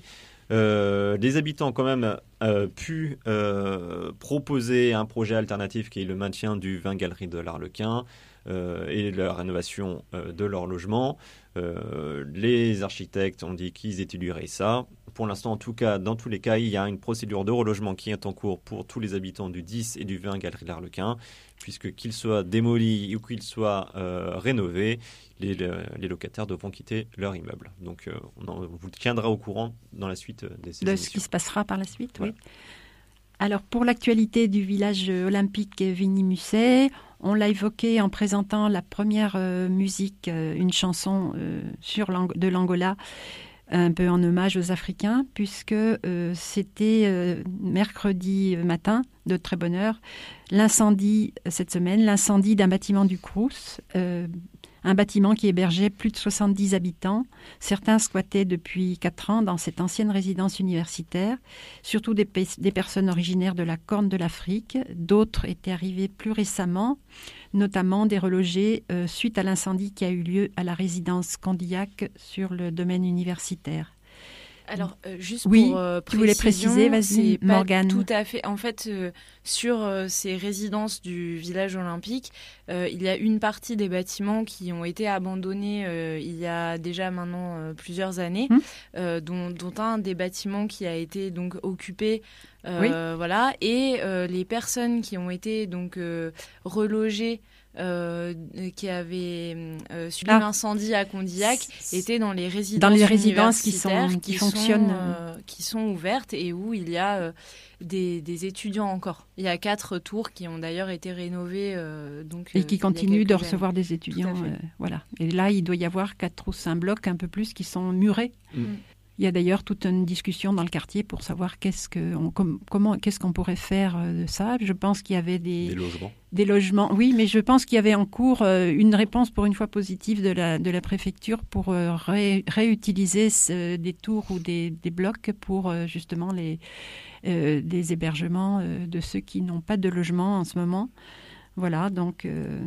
Euh, les habitants ont quand même euh, pu euh, proposer un projet alternatif qui est le maintien du vin galerie de l'Arlequin euh, et la rénovation euh, de leur logement. Euh, les architectes ont dit qu'ils étudieraient ça. Pour l'instant, en tout cas, dans tous les cas, il y a une procédure de relogement qui est en cours pour tous les habitants du dix et du vingt Galerie de l'Arlequin, puisque qu'ils soient démolis ou qu'ils soient euh, rénovés, les, les locataires devront quitter leur immeuble. Donc, euh, on, en, on vous tiendra au courant dans la suite de ces De émissions. ce qui se passera par la suite, voilà. Oui. Alors, pour l'actualité du village olympique Vigny-Musset, on l'a évoqué en présentant la première euh, musique, euh, une chanson euh, sur l'Ang- de l'Angola, un peu en hommage aux Africains, puisque euh, c'était euh, mercredi matin, de très bonne heure, l'incendie, cette semaine, l'incendie d'un bâtiment du Crous, euh, un bâtiment qui hébergeait plus de soixante-dix habitants. Certains squattaient depuis quatre ans dans cette ancienne résidence universitaire, surtout des, pe- des personnes originaires de la Corne de l'Afrique. D'autres étaient arrivés plus récemment, notamment des relogés euh, suite à l'incendie qui a eu lieu à la résidence Condillac sur le domaine universitaire. Alors, euh, juste oui, pour euh, tu voulais préciser, vas-y, c'est pas Morgane. Tout à fait. En fait, euh, sur euh, ces résidences du village olympique, euh, il y a une partie des bâtiments qui ont été abandonnés euh, il y a déjà maintenant euh, plusieurs années, Hum. euh, dont, dont un des bâtiments qui a été donc occupé. Euh, Oui. Voilà. Et euh, les personnes qui ont été donc euh, relogées. Euh, qui avaient euh, subi Ah. l'incendie à Condillac étaient dans les résidences Dans les résidences qui sont- universitaires qui sont, fonctionnent. euh, qui sont ouvertes et où il y a euh, des, des étudiants encore. Il y a quatre tours qui ont d'ailleurs été rénovées. Euh, donc, Et euh, qui il y a continuent de quelques recevoir années. des étudiants. Tout à fait. euh, voilà. Et là, il doit y avoir quatre ou cinq blocs, un peu plus, qui sont murés. Mm. Il y a d'ailleurs toute une discussion dans le quartier pour savoir qu'est-ce que on, com- comment, qu'est-ce qu'on pourrait faire euh, de ça. Je pense qu'il y avait des, Des logements. des logements. Oui, mais je pense qu'il y avait en cours euh, une réponse pour une fois positive de la, de la préfecture pour euh, ré- réutiliser ce- des tours ou des, des blocs pour euh, justement les, euh, des hébergements euh, de ceux qui n'ont pas de logement en ce moment. Voilà, donc euh,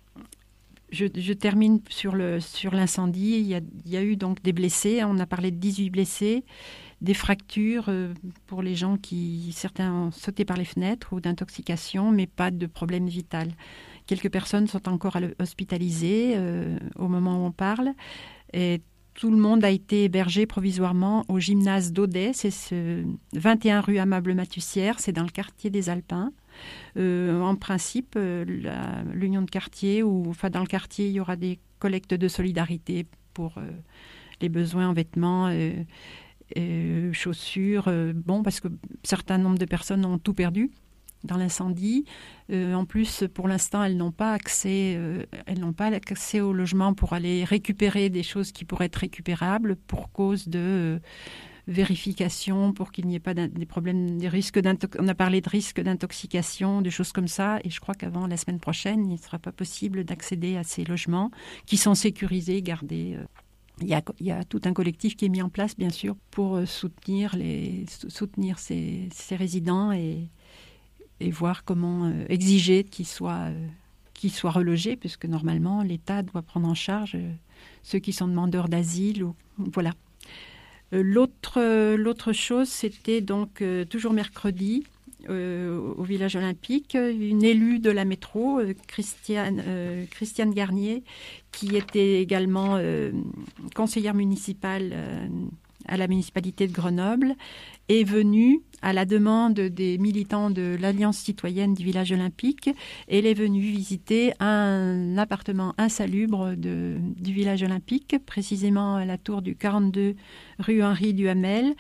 je, je termine sur, le, sur l'incendie. Il y, a, il y a eu donc des blessés. On a parlé de dix-huit blessés, des fractures euh, pour les gens qui, certains ont sauté par les fenêtres ou d'intoxication, mais pas de problème vital. Quelques personnes sont encore hospitalisées euh, au moment où on parle. Et tout le monde a été hébergé provisoirement au gymnase d'Audet. C'est ce vingt et un rue Amable-Matussière. C'est dans le quartier des Alpins. Euh, en principe, euh, la, l'union de quartier, ou enfin dans le quartier, il y aura des collectes de solidarité pour euh, les besoins en vêtements, euh, euh, chaussures. Euh, bon, parce que certain nombre de personnes ont tout perdu dans l'incendie. Euh, en plus, pour l'instant, elles n'ont pas accès, euh, elles n'ont pas accès au logement pour aller récupérer des choses qui pourraient être récupérables pour cause de euh, vérification, pour qu'il n'y ait pas des problèmes, des risques d'intoxication. On a parlé de risques d'intoxication, de choses comme ça, et je crois qu'avant la semaine prochaine, il ne sera pas possible d'accéder à ces logements qui sont sécurisés, gardés. Il y a, il y a tout un collectif qui est mis en place, bien sûr, pour soutenir, les, soutenir ces, ces résidents et, et voir comment euh, exiger qu'ils soient, euh, qu'ils soient relogés, puisque normalement, l'État doit prendre en charge euh, ceux qui sont demandeurs d'asile. Ou, voilà. L'autre, l'autre chose, c'était donc euh, toujours mercredi, euh, au village olympique, une élue de la métro, euh, Christiane, euh, Christiane Garnier, qui était également euh, conseillère municipale euh, à la municipalité de Grenoble, est venue à la demande des militants de l'Alliance citoyenne du village olympique. Elle est venue visiter un appartement insalubre de, du village olympique, précisément à la tour du quarante-deux rue Henri Duhamel.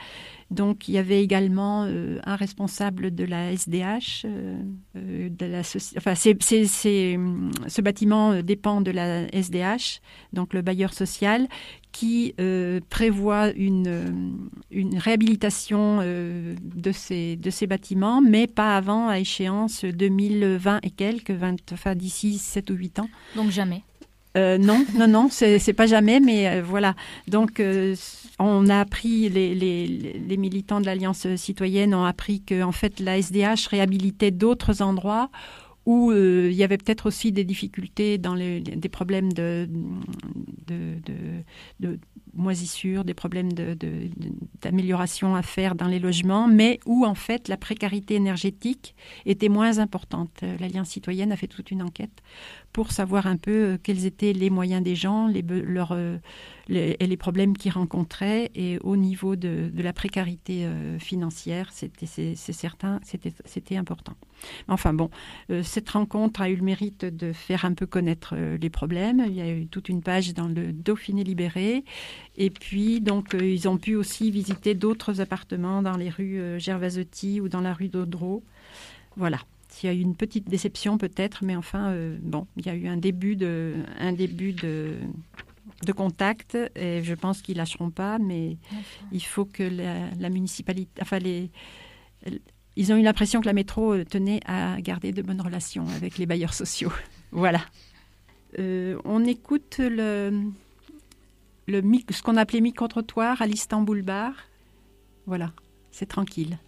Donc il y avait également euh, un responsable de la S D H. Euh, de la soci... enfin, c'est, c'est, c'est, ce bâtiment dépend de la S D H, donc le bailleur social, qui euh, prévoit une, une réhabilitation euh, de, ces, de ces bâtiments, mais pas avant, à échéance deux mille vingt et quelques, vingt, enfin d'ici sept ou huit ans. Donc jamais. Euh, non, non, non, c'est, c'est pas jamais, mais euh, voilà. Donc, euh, on a appris, les, les, les militants de l'Alliance citoyenne ont appris que, en fait, la S D H réhabilitait d'autres endroits où euh, il y avait peut-être aussi des difficultés, dans les, des problèmes de, de, de, de moisissure, des problèmes de, de, de, d'amélioration à faire dans les logements, mais où en fait la précarité énergétique était moins importante. L'Alliance citoyenne a fait toute une enquête pour savoir un peu quels étaient les moyens des gens, les, leurs, les, et les problèmes qu'ils rencontraient. Et au niveau de, de la précarité euh, financière, c'était, c'est, c'est certain, c'était, c'était important. Enfin bon, euh, cette rencontre a eu le mérite de faire un peu connaître euh, les problèmes. Il y a eu toute une page dans le Dauphiné libéré. Et puis, donc, euh, ils ont pu aussi visiter d'autres appartements dans les rues euh, Gervasotti ou dans la rue d'Audreau. Voilà. Il y a eu une petite déception peut-être, mais enfin, euh, bon, il y a eu un début de, un début de, de contact, et je pense qu'ils lâcheront pas, mais enfin. Il faut que la, la municipalité, enfin les, ils ont eu l'impression que la métro tenait à garder de bonnes relations avec les bailleurs sociaux. Voilà. Euh, on écoute le, le ce qu'on appelait micro-trottoir à l'Istanbul Bar. Voilà, c'est tranquille.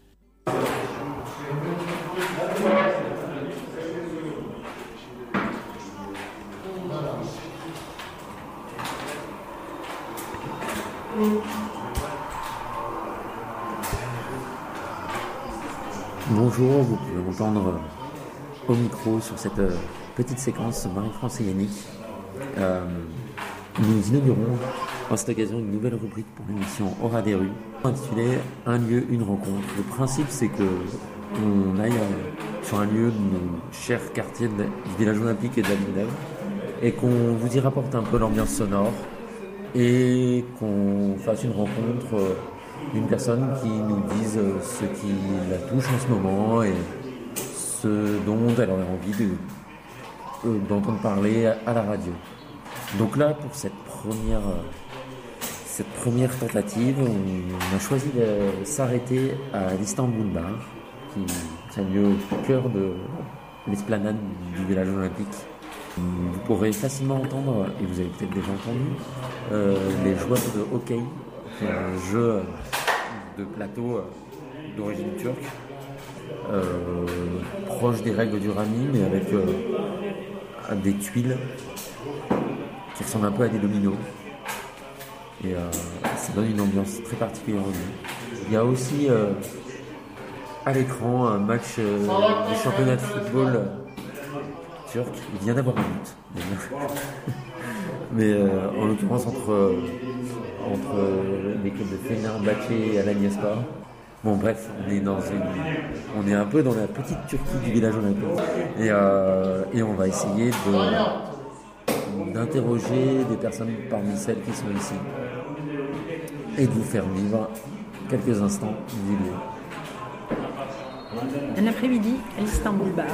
Bonjour, vous pouvez m'entendre au micro sur cette euh, petite séquence Marie-France et Yannick. Euh, nous inaugurons en cette occasion une nouvelle rubrique pour l'émission Aura des rues, intitulée Un lieu, une rencontre. Le principe, c'est que on aille euh, sur un lieu de nos chers quartiers de, du village olympique et de la Villeneuve et qu'on vous y rapporte un peu l'ambiance sonore et qu'on fasse une rencontre euh, d'une personne qui nous dise euh, ce qui la touche en ce moment et ce dont elle aurait envie de, euh, d'entendre parler à, à la radio. Donc là, pour cette première, euh, cette première tentative, on, on a choisi de s'arrêter à l'Istanbul Bar, qui est un lieu au cœur de l'esplanade du village olympique. Vous pourrez facilement entendre, et vous avez peut-être déjà entendu, euh, les joueurs de hockey, qui est un jeu de plateau euh, d'origine turque, euh, proche des règles du rami, mais avec euh, des tuiles qui ressemblent un peu à des dominos. Et euh, ça donne une ambiance très particulière au lieu. Il y a aussi euh, à l'écran un match euh, du championnat de football euh, turc. Il vient d'avoir un but. Mais euh, en l'occurrence entre, euh, entre euh, les clubs de Fenerbahçe et Alanyaspor. Bon bref, on est dans une, on est un peu dans la petite Turquie du village olympique. Et, euh, et on va essayer de, d'interroger des personnes parmi celles qui sont ici. Et de vous faire vivre quelques instants du lieu. Un après-midi à l'Istanbul Bar.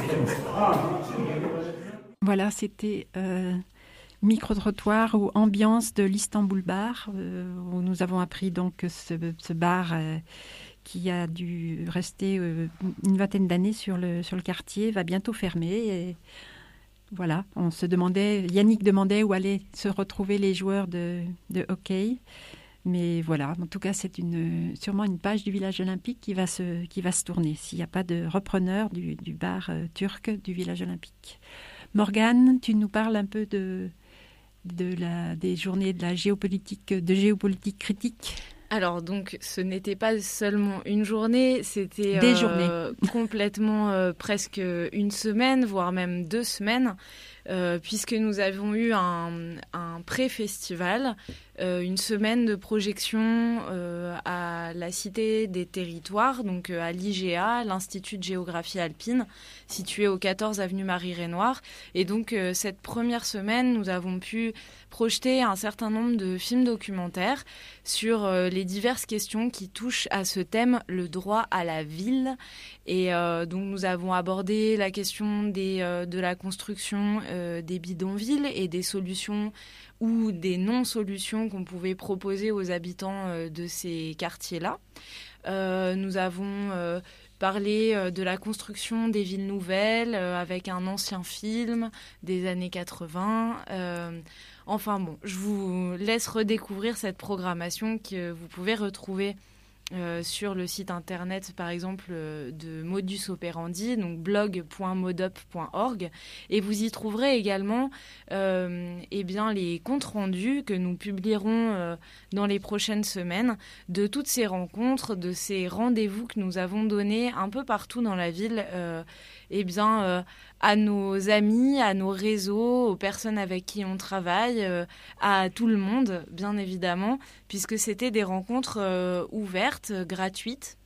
Voilà, c'était euh, micro-trottoir ou ambiance de l'Istanbul Bar, euh, où nous avons appris donc que ce, ce bar euh, qui a dû rester euh, une vingtaine d'années sur le, sur le quartier va bientôt fermer. Et voilà, on se demandait, Yannick demandait où allaient se retrouver les joueurs de, de hockey. Mais voilà, en tout cas, c'est une, sûrement une page du village olympique qui va se, qui va se tourner s'il n'y a pas de repreneur du, du bar euh, turc du village olympique. Morgane, tu nous parles un peu de, de la, des journées de la géopolitique, de géopolitique critique. Alors donc, ce n'était pas seulement une journée, c'était des euh, journées. complètement euh, presque une semaine, voire même deux semaines, euh, puisque nous avons eu un, un pré-festival, euh, une semaine de projection euh, à à la Cité des Territoires, donc à l'I G A, l'Institut de Géographie Alpine, situé au quatorze avenue Marie-Renoir. Et donc euh, cette première semaine, nous avons pu projeter un certain nombre de films documentaires sur euh, les diverses questions qui touchent à ce thème, le droit à la ville. Et euh, donc nous avons abordé la question des, euh, de la construction euh, des bidonvilles et des solutions ou des non-solutions qu'on pouvait proposer aux habitants euh, de ces quartiers-là. Euh, nous avons euh, parlé euh, de la construction des villes nouvelles euh, avec un ancien film des années quatre-vingts. Euh, enfin bon, je vous laisse redécouvrir cette programmation que vous pouvez retrouver Euh, sur le site internet par exemple euh, de Modus Operandi, donc blog point modop point org, et vous y trouverez également euh, eh bien, les comptes rendus que nous publierons euh, dans les prochaines semaines de toutes ces rencontres, de ces rendez-vous que nous avons donnés un peu partout dans la ville euh, eh bien, euh, à nos amis, à nos réseaux, aux personnes avec qui on travaille, euh, à tout le monde, bien évidemment, puisque c'était des rencontres euh, ouvertes, gratuites,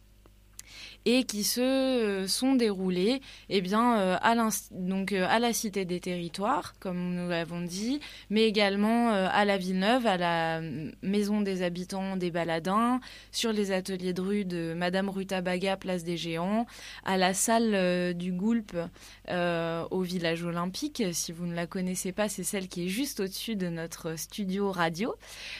et qui se euh, sont déroulées eh bien, euh, à, donc, euh, à la Cité des Territoires, comme nous l'avons dit, mais également euh, à la Villeneuve, à la Maison des Habitants des Baladins, sur les ateliers de rue de Madame Rutabaga, Place des Géants, à la salle euh, du Goulpe euh, au Village Olympique. Si vous ne la connaissez pas, c'est celle qui est juste au-dessus de notre studio radio.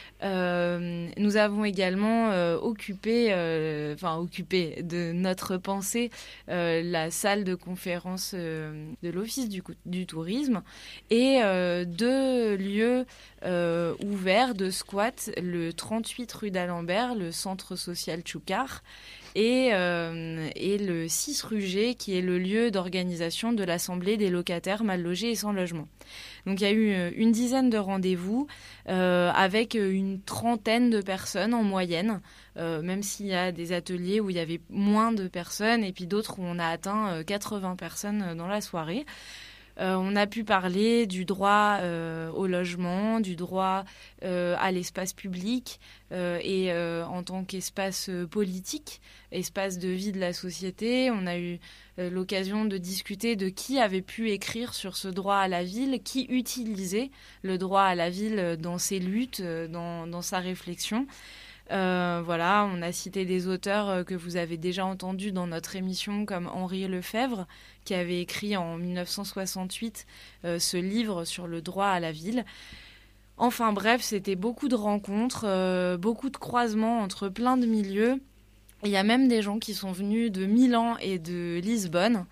Euh, nous avons également euh, occupé, euh, enfin occupé de notre pensée euh, la salle de conférence euh, de l'Office du, du tourisme et euh, deux lieux euh, ouverts de squat, le trente-huit rue d'Alembert, le centre social Tchoukar, et, euh, et le six rue G, qui est le lieu d'organisation de l'Assemblée des locataires mal logés et sans logement. Donc il y a eu une dizaine de rendez-vous euh, avec une trentaine de personnes en moyenne, euh, même s'il y a des ateliers où il y avait moins de personnes et puis d'autres où on a atteint quatre-vingts personnes dans la soirée. Euh, on a pu parler du droit euh, au logement, du droit euh, à l'espace public euh, et euh, en tant qu'espace politique, espace de vie de la société. On a eu euh, l'occasion de discuter de qui avait pu écrire sur ce droit à la ville, qui utilisait le droit à la ville dans ses luttes, dans, dans sa réflexion. Euh, voilà, on a cité des auteurs que vous avez déjà entendus dans notre émission, comme Henri Lefebvre, qui avait écrit en dix-neuf cent soixante-huit euh, ce livre sur le droit à la ville. Enfin bref, c'était beaucoup de rencontres, euh, beaucoup de croisements entre plein de milieux. Il y a même des gens qui sont venus de Milan et de Lisbonne,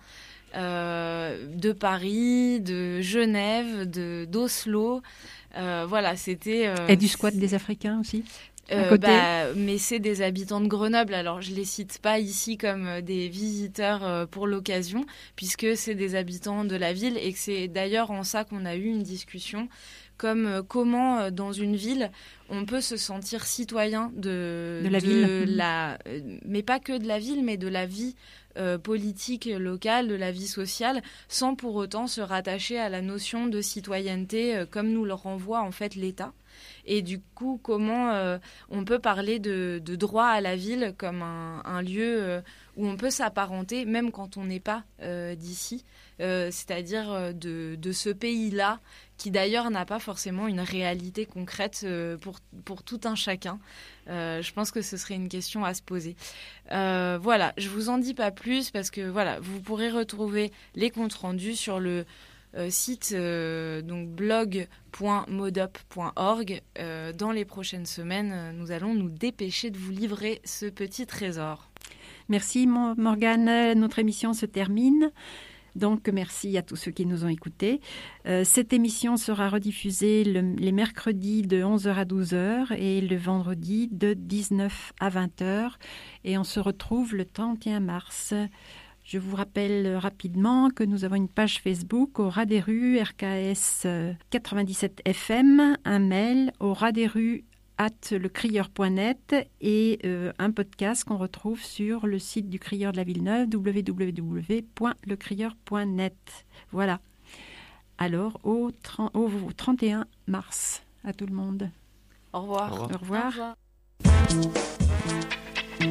euh, de Paris, de Genève, de, d'Oslo. Euh, voilà, c'était... Euh, et du squat des Africains aussi. Euh, bah, mais c'est des habitants de Grenoble, alors je les cite pas ici comme des visiteurs euh, pour l'occasion, puisque c'est des habitants de la ville et que c'est d'ailleurs en ça qu'on a eu une discussion, comme euh, comment euh, dans une ville on peut se sentir citoyen de, de la de ville, la, euh, mais pas que de la ville, mais de la vie euh, politique locale, de la vie sociale, sans pour autant se rattacher à la notion de citoyenneté euh, comme nous le renvoie en fait l'État. Et du coup, comment euh, on peut parler de, de droit à la ville comme un, un lieu euh, où on peut s'apparenter, même quand on n'est pas euh, d'ici, euh, c'est-à-dire de, de ce pays-là, qui d'ailleurs n'a pas forcément une réalité concrète euh, pour, pour tout un chacun. Euh, je pense que ce serait une question à se poser. Euh, voilà, je vous en dis pas plus parce que voilà, vous pourrez retrouver les comptes rendus sur le Euh, site euh, donc blog point modop point org. Euh, dans les prochaines semaines, euh, nous allons nous dépêcher de vous livrer ce petit trésor. Merci Morgane, notre émission se termine. Donc merci à tous ceux qui nous ont écoutés. Euh, cette émission sera rediffusée le, les mercredis de onze heures à douze heures et le vendredi de dix-neuf à vingt heures. Et on se retrouve le trente et un mars. Je vous rappelle rapidement que nous avons une page Facebook au ras des rues R K S quatre-vingt-dix-sept F M, un mail au ras des rues arobase lecrieur point net et euh, un podcast qu'on retrouve sur le site du Crieur de la Villeneuve, w w w point lecrieur point net. Voilà. Alors, au, trente, au trente et un mars, à tout le monde. Au revoir. Au revoir. Au revoir. Au revoir.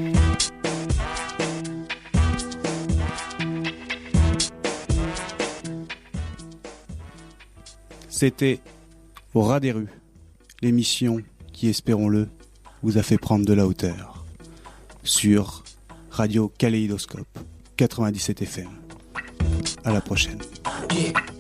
C'était Au ras des rues, l'émission qui, espérons-le, vous a fait prendre de la hauteur sur Radio Kaléidoscope quatre-vingt-dix-sept F M. À la prochaine. Yeah.